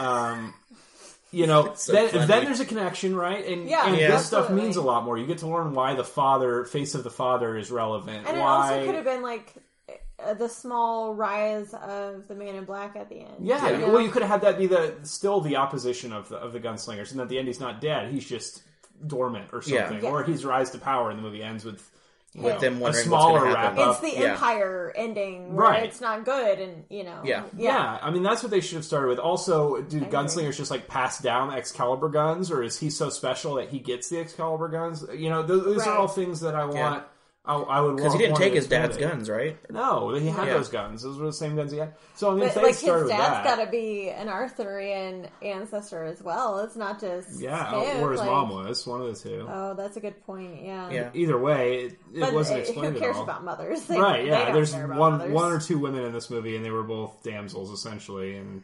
then there's a connection, right? And this stuff means a lot more. You get to learn why the face of the father is relevant. And it also could have been like the small rise of the Man in Black at the end. Yeah, well, you could have had that be still the opposition of the gunslingers, and at the end he's not dead; he's just dormant or something, or he's rise to power, and the movie ends with them wondering a smaller what's wrap up. It's the Empire ending, where it's not good, and Yeah. I mean, that's what they should have started with. Also, do gunslingers just like pass down Excalibur guns, or is he so special that he gets the Excalibur guns? Those are all things that I want. Yeah. I would, because he didn't take his dad's guns, right? No, he had those guns. Those were the same guns he had. So I mean, but his dad's got to be an Arthurian ancestor as well. It's not just him. Or his mom was one of the two. Oh, that's a good point. Yeah. Either way, it wasn't explained at all. Who cares about mothers? There's one or two women in this movie, and they were both damsels essentially, and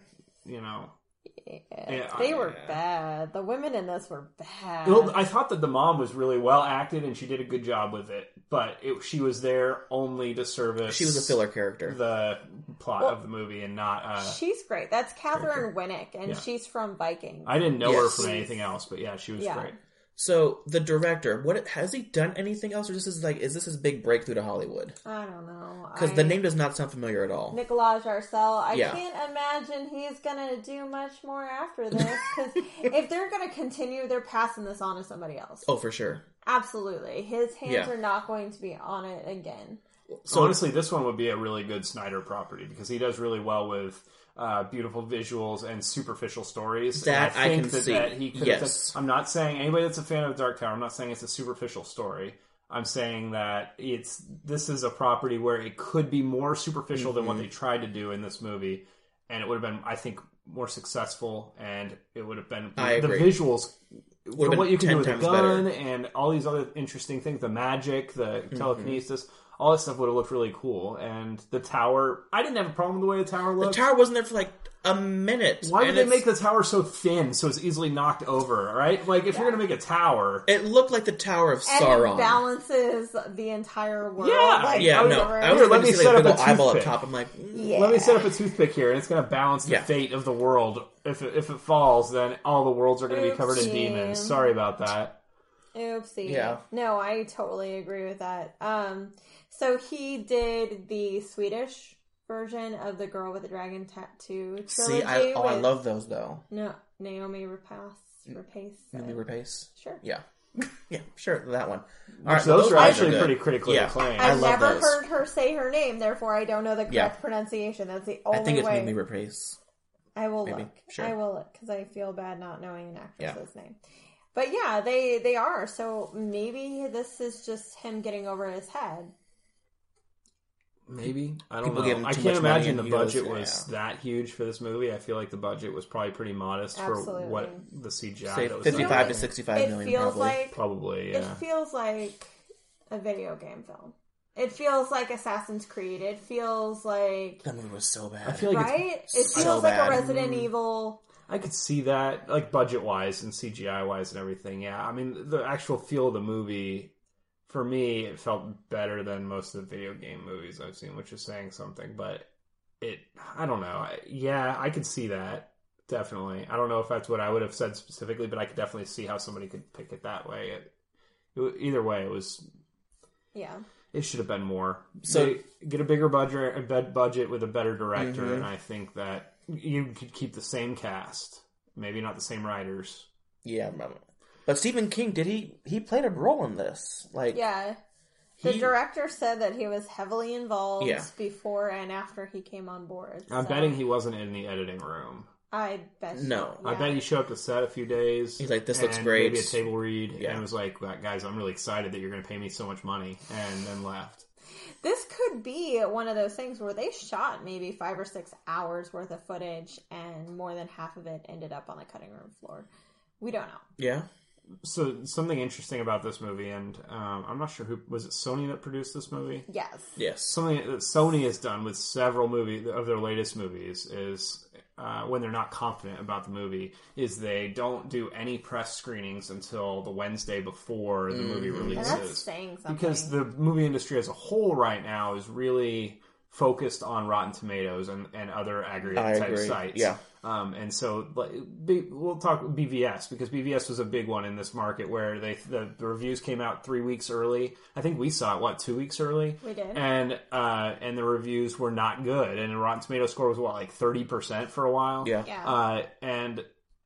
they were bad. The women in this were bad. I thought that the mom was really well acted, and she did a good job with it. But she was there only to service. She was a filler character. The plot of the movie, and not. She's great. That's Catherine Winnick, and she's from Vikings. I didn't know her from anything else, but she was great. So the director, has he done anything else, or is this his big breakthrough to Hollywood? I don't know, because the name does not sound familiar at all. Nicolas Jarcel. I can't imagine he's gonna do much more after this, because if they're gonna continue, they're passing this on to somebody else. Oh, for sure, absolutely. His hands are not going to be on it again. So honestly, this one would be a really good Snyder property, because he does really well with beautiful visuals and superficial stories. That I can see. That he could have. I'm not saying anybody that's a fan of Dark Tower, I'm not saying it's a superficial story. I'm saying that this is a property where it could be more superficial than what they tried to do in this movie, and it would have been, I think, more successful, and it would have been the visuals. For what you can do with a gun and all these other interesting things, the magic, the telekinesis. All this stuff would have looked really cool. And the tower, I didn't have a problem with the way the tower looked. The tower wasn't there for like a minute. Why would they make the tower so thin so it's easily knocked over, right? Like, if you're going to make a tower... It looked like the Tower of Sauron. And it balances the entire world. I was let me set up a eyeball up top. I'm like... Let me set up a toothpick here, and it's going to balance the fate of the world. If it falls, then all the worlds are going to be covered in demons. Sorry about that. Oopsie. Yeah. No, I totally agree with that. So he did the Swedish version of the Girl with the Dragon Tattoo trilogy. See, I love those though. No, Naomi Rapace. Naomi Rapace? Sure. Yeah. Yeah, sure, that one. All right, those are actually pretty critically acclaimed. I've never heard her say her name, therefore I don't know the correct pronunciation. That's the only way. I think it's Naomi Rapace. I will look. Sure. I will look, because I feel bad not knowing an actress's name. But yeah, they are. So maybe this is just him getting over his head. Maybe. I don't know. I can't imagine the budget was that huge for this movie. I feel like the budget was probably pretty modest for what the CGI Say 55 to 65 million, probably. It feels like a video game film. It feels like Assassin's Creed. It feels like... That movie was so bad. I feel like it feels like a Resident Evil... I could see that, like, budget-wise and CGI-wise and everything, yeah. I mean, the actual feel of the movie... For me, it felt better than most of the video game movies I've seen, which is saying something, but I don't know. I could see that, definitely. I don't know if that's what I would have said specifically, but I could definitely see how somebody could pick it that way. Either way, it was... Yeah. It should have been more. So get a bigger budget with a better director, and I think that you could keep the same cast. Maybe not the same writers. Yeah, but Stephen King, he played a role in this? The director said that he was heavily involved before and after he came on board. I'm betting he wasn't in the editing room. I bet. No. Yeah. I bet he showed up to set a few days. He's like, this looks great. Maybe a table read. And was like, guys, I'm really excited that you're going to pay me so much money. And then left. This could be one of those things where they shot maybe 5 or 6 hours worth of footage and more than half of it ended up on the cutting room floor. We don't know. Yeah. So something interesting about this movie, and I'm not sure was it Sony that produced this movie? Yes. Something that Sony has done with several of their latest movies is when they're not confident about the movie, is they don't do any press screenings until the Wednesday before the movie releases. And that's saying something. Because the movie industry as a whole right now is really focused on Rotten Tomatoes and other aggregate type sites. Yeah. And so we'll talk BVS, because BVS was a big one in this market where the reviews came out 3 weeks early. I think we saw it 2 weeks early. We did. And the reviews were not good. And the Rotten Tomato score was 30% for a while. Yeah. And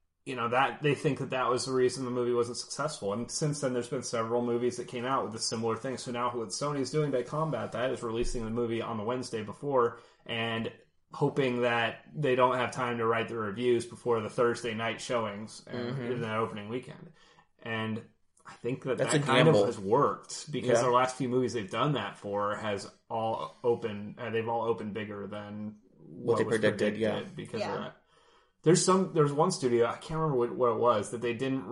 that they think that was the reason the movie wasn't successful. And since then, there's been several movies that came out with a similar thing. So now what Sony's doing to combat that is releasing the movie on the Wednesday before and hoping that they don't have time to write the reviews before the Thursday night showings in the opening weekend. And I think that's that kind of has worked, because the last few movies they've done that for has all opened. They've all opened bigger than what they predicted. Because of that. There's one studio, I can't remember what it was, that they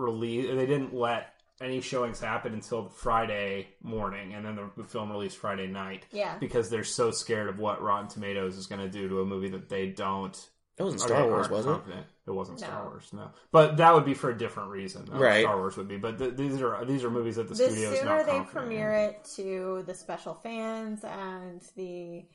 didn't let any showings happen until Friday morning, and then the film released Friday night. Yeah. Because they're so scared of what Rotten Tomatoes is going to do to a movie that they don't. It wasn't Star Wars, was it? It wasn't Star Wars, no. But that would be for a different reason. Right. Star Wars would be. But these are movies that the studio is not confident in. The sooner they premiere it to the special fans and the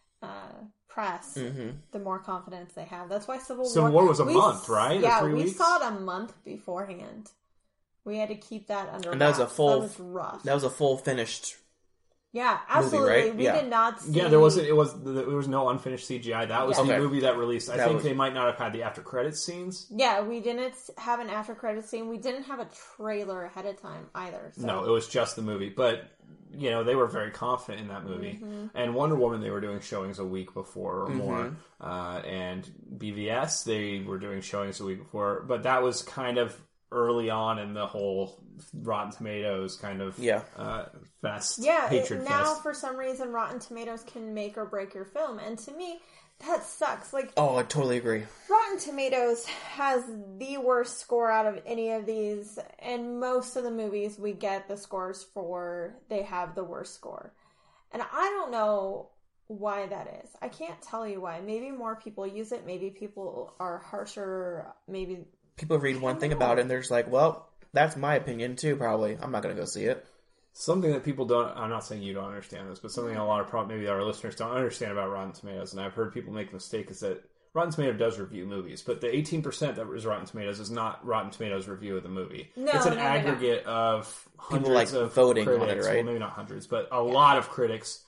press, the more confidence they have. That's why Civil War was a month, right? Yeah, 3 weeks? We saw it a month beforehand. We had to keep that under wraps. And that was a full. That was rough. That was a full finished. Yeah, absolutely. Movie, right? We did not see. Yeah, there was no unfinished CGI. That was the movie that released. I think they might not have had the after credits scenes. Yeah, we didn't have an after credits scene. We didn't have a trailer ahead of time either. So. No, it was just the movie. But they were very confident in that movie. And Wonder Woman, they were doing showings a week before or more. And BVS, they were doing showings a week before. But that was kind of early on in the whole Rotten Tomatoes kind of fest. Yeah, hatred now fest. For some reason Rotten Tomatoes can make or break your film, and to me that sucks. Oh, I totally agree. Rotten Tomatoes has the worst score out of any of these, and most of the movies we get the scores for, they have the worst score. And I don't know why that is. I can't tell you why. Maybe more people use it, maybe people are harsher, maybe people read one thing about it and they're just like, well, that's my opinion too, probably. I'm not going to go see it. Something that people don't, I'm not saying you don't understand this, but something a lot of maybe our listeners don't understand about Rotten Tomatoes, and I've heard people make the mistake, is that Rotten Tomatoes does review movies, but the 18% that is Rotten Tomatoes is not Rotten Tomatoes' review of the movie. It's an aggregate of hundreds people of voting critics, on it, right? Well, maybe not hundreds, but a lot of critics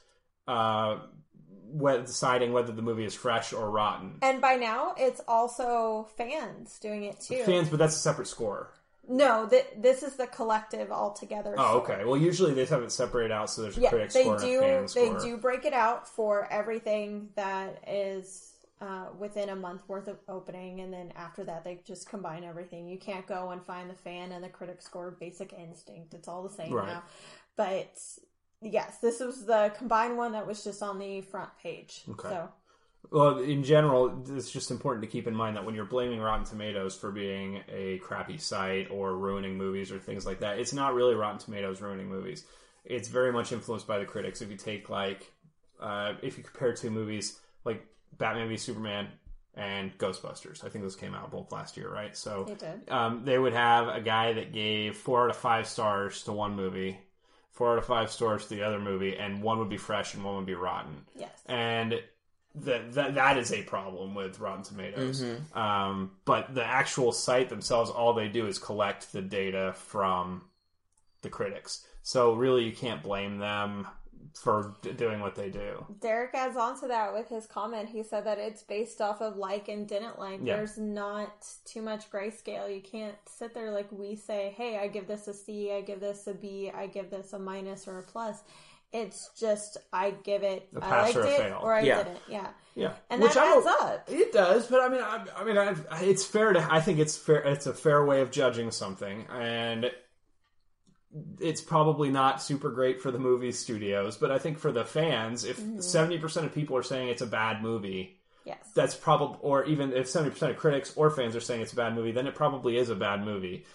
deciding whether the movie is fresh or rotten. And by now, it's also fans doing it too. Fans, but that's a separate score. No, this is the collective altogether. Oh, okay. Well, usually they have it separated out, so there's a critic score and a fan score. They do break it out for everything that is within a month worth of opening, and then after that, they just combine everything. You can't go and find the fan and the critic score. Basic Instinct. It's all the same now. But yes, this was the combined one that was just on the front page. Okay. So. Well, in general, it's just important to keep in mind that when you're blaming Rotten Tomatoes for being a crappy site or ruining movies or things like that, it's not really Rotten Tomatoes ruining movies. It's very much influenced by the critics. If you take, if you compare two movies, like Batman v Superman and Ghostbusters, I think those came out both last year, right? So they did. They would have a guy that gave 4 out of 5 stars to one movie, 4 out of 5 stars to the other movie, and one would be fresh and one would be rotten. Yes. And that is a problem with Rotten Tomatoes. But the actual site themselves, all they do is collect the data from the critics. So really, you can't blame them for doing what they do. Derek adds on to that with his comment. He said that it's based off of like and didn't like. Yeah. There's not too much grayscale. You can't sit there like we say, hey, I give this a C, I give this a B, I give this a minus or a plus. It's just I give it a pass or a fail, or I didn't. Yeah, and that adds up. It does, but it's fair to. I think it's fair. It's a fair way of judging something, and it's probably not super great for the movie studios. But I think for the fans, if 70% of people are saying it's a bad movie, that's probably, or even if 70% of critics or fans are saying it's a bad movie, then it probably is a bad movie.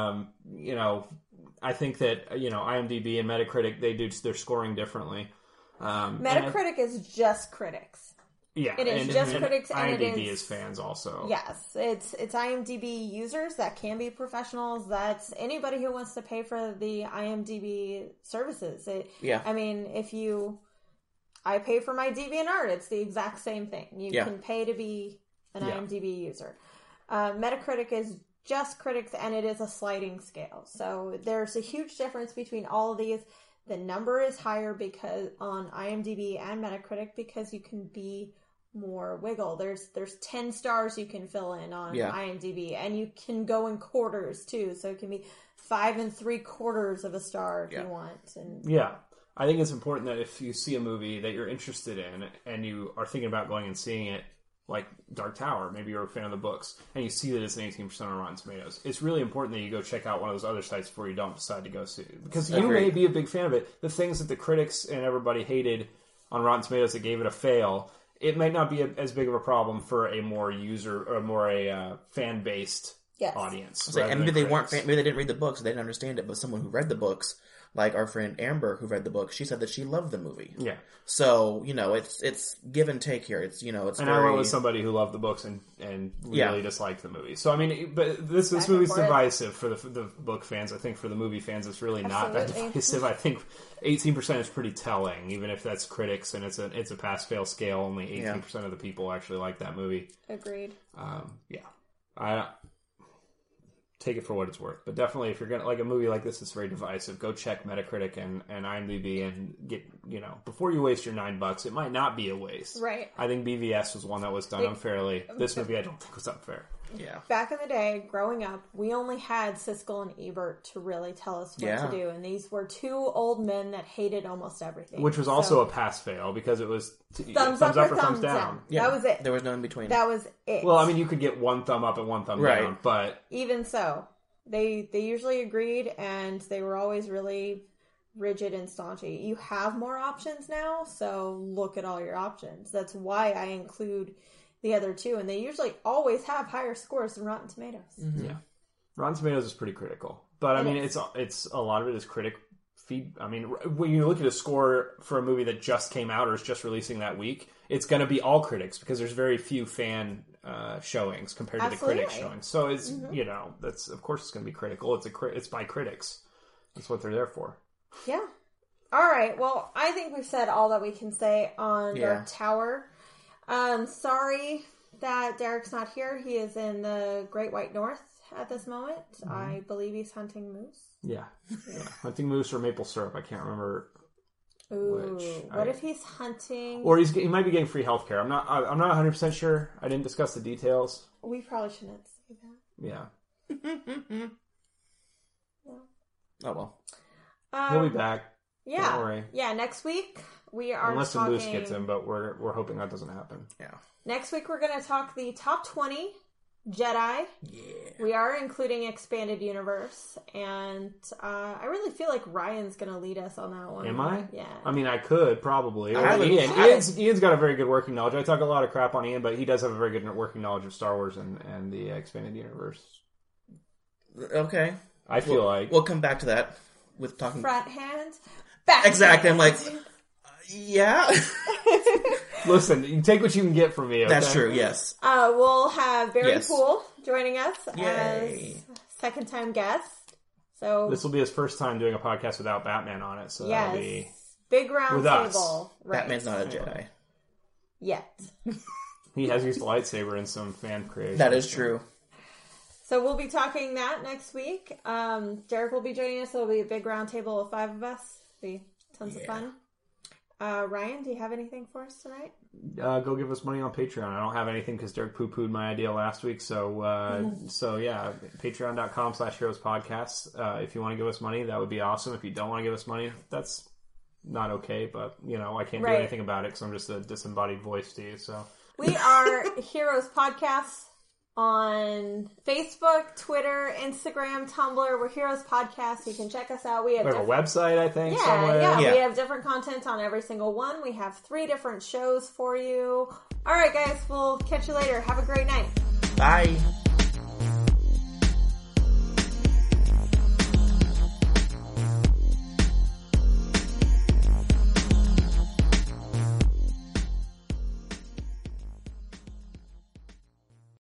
I think that, IMDb and Metacritic, they do their scoring differently. Metacritic is just critics. Yeah. It is just critics, and IMDb is fans also. Yes. It's IMDb users that can be professionals. That's anybody who wants to pay for the IMDb services. I pay for my DeviantArt. It's the exact same thing. You can pay to be an IMDb user. Metacritic is just critics, and it is a sliding scale. So there's a huge difference between all of these. The number is higher because on IMDb and Metacritic because you can be more wiggle. There's 10 stars you can fill in on IMDb, and you can go in quarters too. So it can be 5 3/4 of a star if you want. And I think it's important that if you see a movie that you're interested in and you are thinking about going and seeing it, like Dark Tower, maybe you're a fan of the books, and you see that it's an 18% on Rotten Tomatoes, it's really important that you go check out one of those other sites before you don't decide to go see it. Because you may be a big fan of it. The things that the critics and everybody hated on Rotten Tomatoes that gave it a fail, it might not be as big of a problem for a more fan-based audience. And maybe maybe they didn't read the books, so they didn't understand it, but someone who read the books, like our friend Amber, who read the book, she said that she loved the movie. Yeah. So, it's give and take here. It's, it's and I went with somebody who loved the books and really disliked the movie. So, but this movie's divisive for the book fans. I think for the movie fans, it's really not that divisive. I think 18% is pretty telling, even if that's critics and it's a pass-fail scale. Only 18% of the people actually like that movie. Agreed. I take it for what it's worth. But definitely, if you're going to like a movie like this, it's very divisive. Go check Metacritic and IMDb and get, before you waste your $9, it might not be a waste. Right. I think BVS was one that was done unfairly. This movie I don't think was unfair. Yeah. Back in the day, growing up, we only had Siskel and Ebert to really tell us what to do. And these were two old men that hated almost everything. Which was also a pass-fail because it was thumbs up or thumbs down. Yeah. That was it. There was no in between. That was it. Well, you could get one thumb up and one thumb down, but... Even so, they usually agreed, and they were always really rigid and staunchy. You have more options now, so look at all your options. That's why I include the other two, and they usually always have higher scores than Rotten Tomatoes. Mm-hmm. Yeah, Rotten Tomatoes is pretty critical, but it's a lot of it is critic feed. When you look at a score for a movie that just came out or is just releasing that week, it's going to be all critics because there's very few fan showings compared to the critic showings. So it's that's of course it's going to be critical. It's by critics. That's what they're there for. Yeah. All right. Well, I think we've said all that we can say on Dark Tower. Sorry that Derek's not here. He is in the Great White North at this moment. Mm-hmm. I believe he's hunting moose. Yeah. Hunting moose or maple syrup. I can't remember. Ooh, what if he's hunting? Or he might be getting free healthcare. I'm not 100% sure. I didn't discuss the details. We probably shouldn't say that. Yeah. Oh well. He'll be back. Yeah. Don't worry. Yeah, next week we are Unless the moose gets him, but we're hoping that doesn't happen. Yeah. Next week we're going to talk the top 20 Jedi. Yeah. We are including Expanded Universe, and I really feel like Ryan's going to lead us on that one. Am I? Yeah. I could, probably. Ian's got a very good working knowledge. I talk a lot of crap on Ian, but he does have a very good working knowledge of Star Wars and the Expanded Universe. Okay. I feel like... We'll come back to that with talking... Front hand, back Exactly. hand. I'm like, yeah. Listen, you take what you can get from me, okay? That's true, yes. We'll have Barry Poole joining us Yay. as second-time guest. So this will be his first time doing a podcast without Batman on it, so that'll be... Big round table. Right. Batman's not a Jedi. Yet. He has used a lightsaber in some fan creation. That is true. So we'll be talking that next week. Derek will be joining us. It'll be a big round table of 5 of us. It'll be tons of fun. Ryan, do you have anything for us tonight? Go give us money on Patreon. I don't have anything because Derek poo-pooed my idea last week. So yeah, patreon.com/heroespodcasts. If you want to give us money, that would be awesome. If you don't want to give us money, that's not okay, but, I can't do anything about it because I'm just a disembodied voice to you, so. We are Heroes Podcasts on Facebook, Twitter, Instagram, Tumblr. We're Heroes Podcasts. You can check us out. We have a website, I think, somewhere. Yeah. We have different content on every single one. We have 3 different shows for you. All right, guys. We'll catch you later. Have a great night. Bye.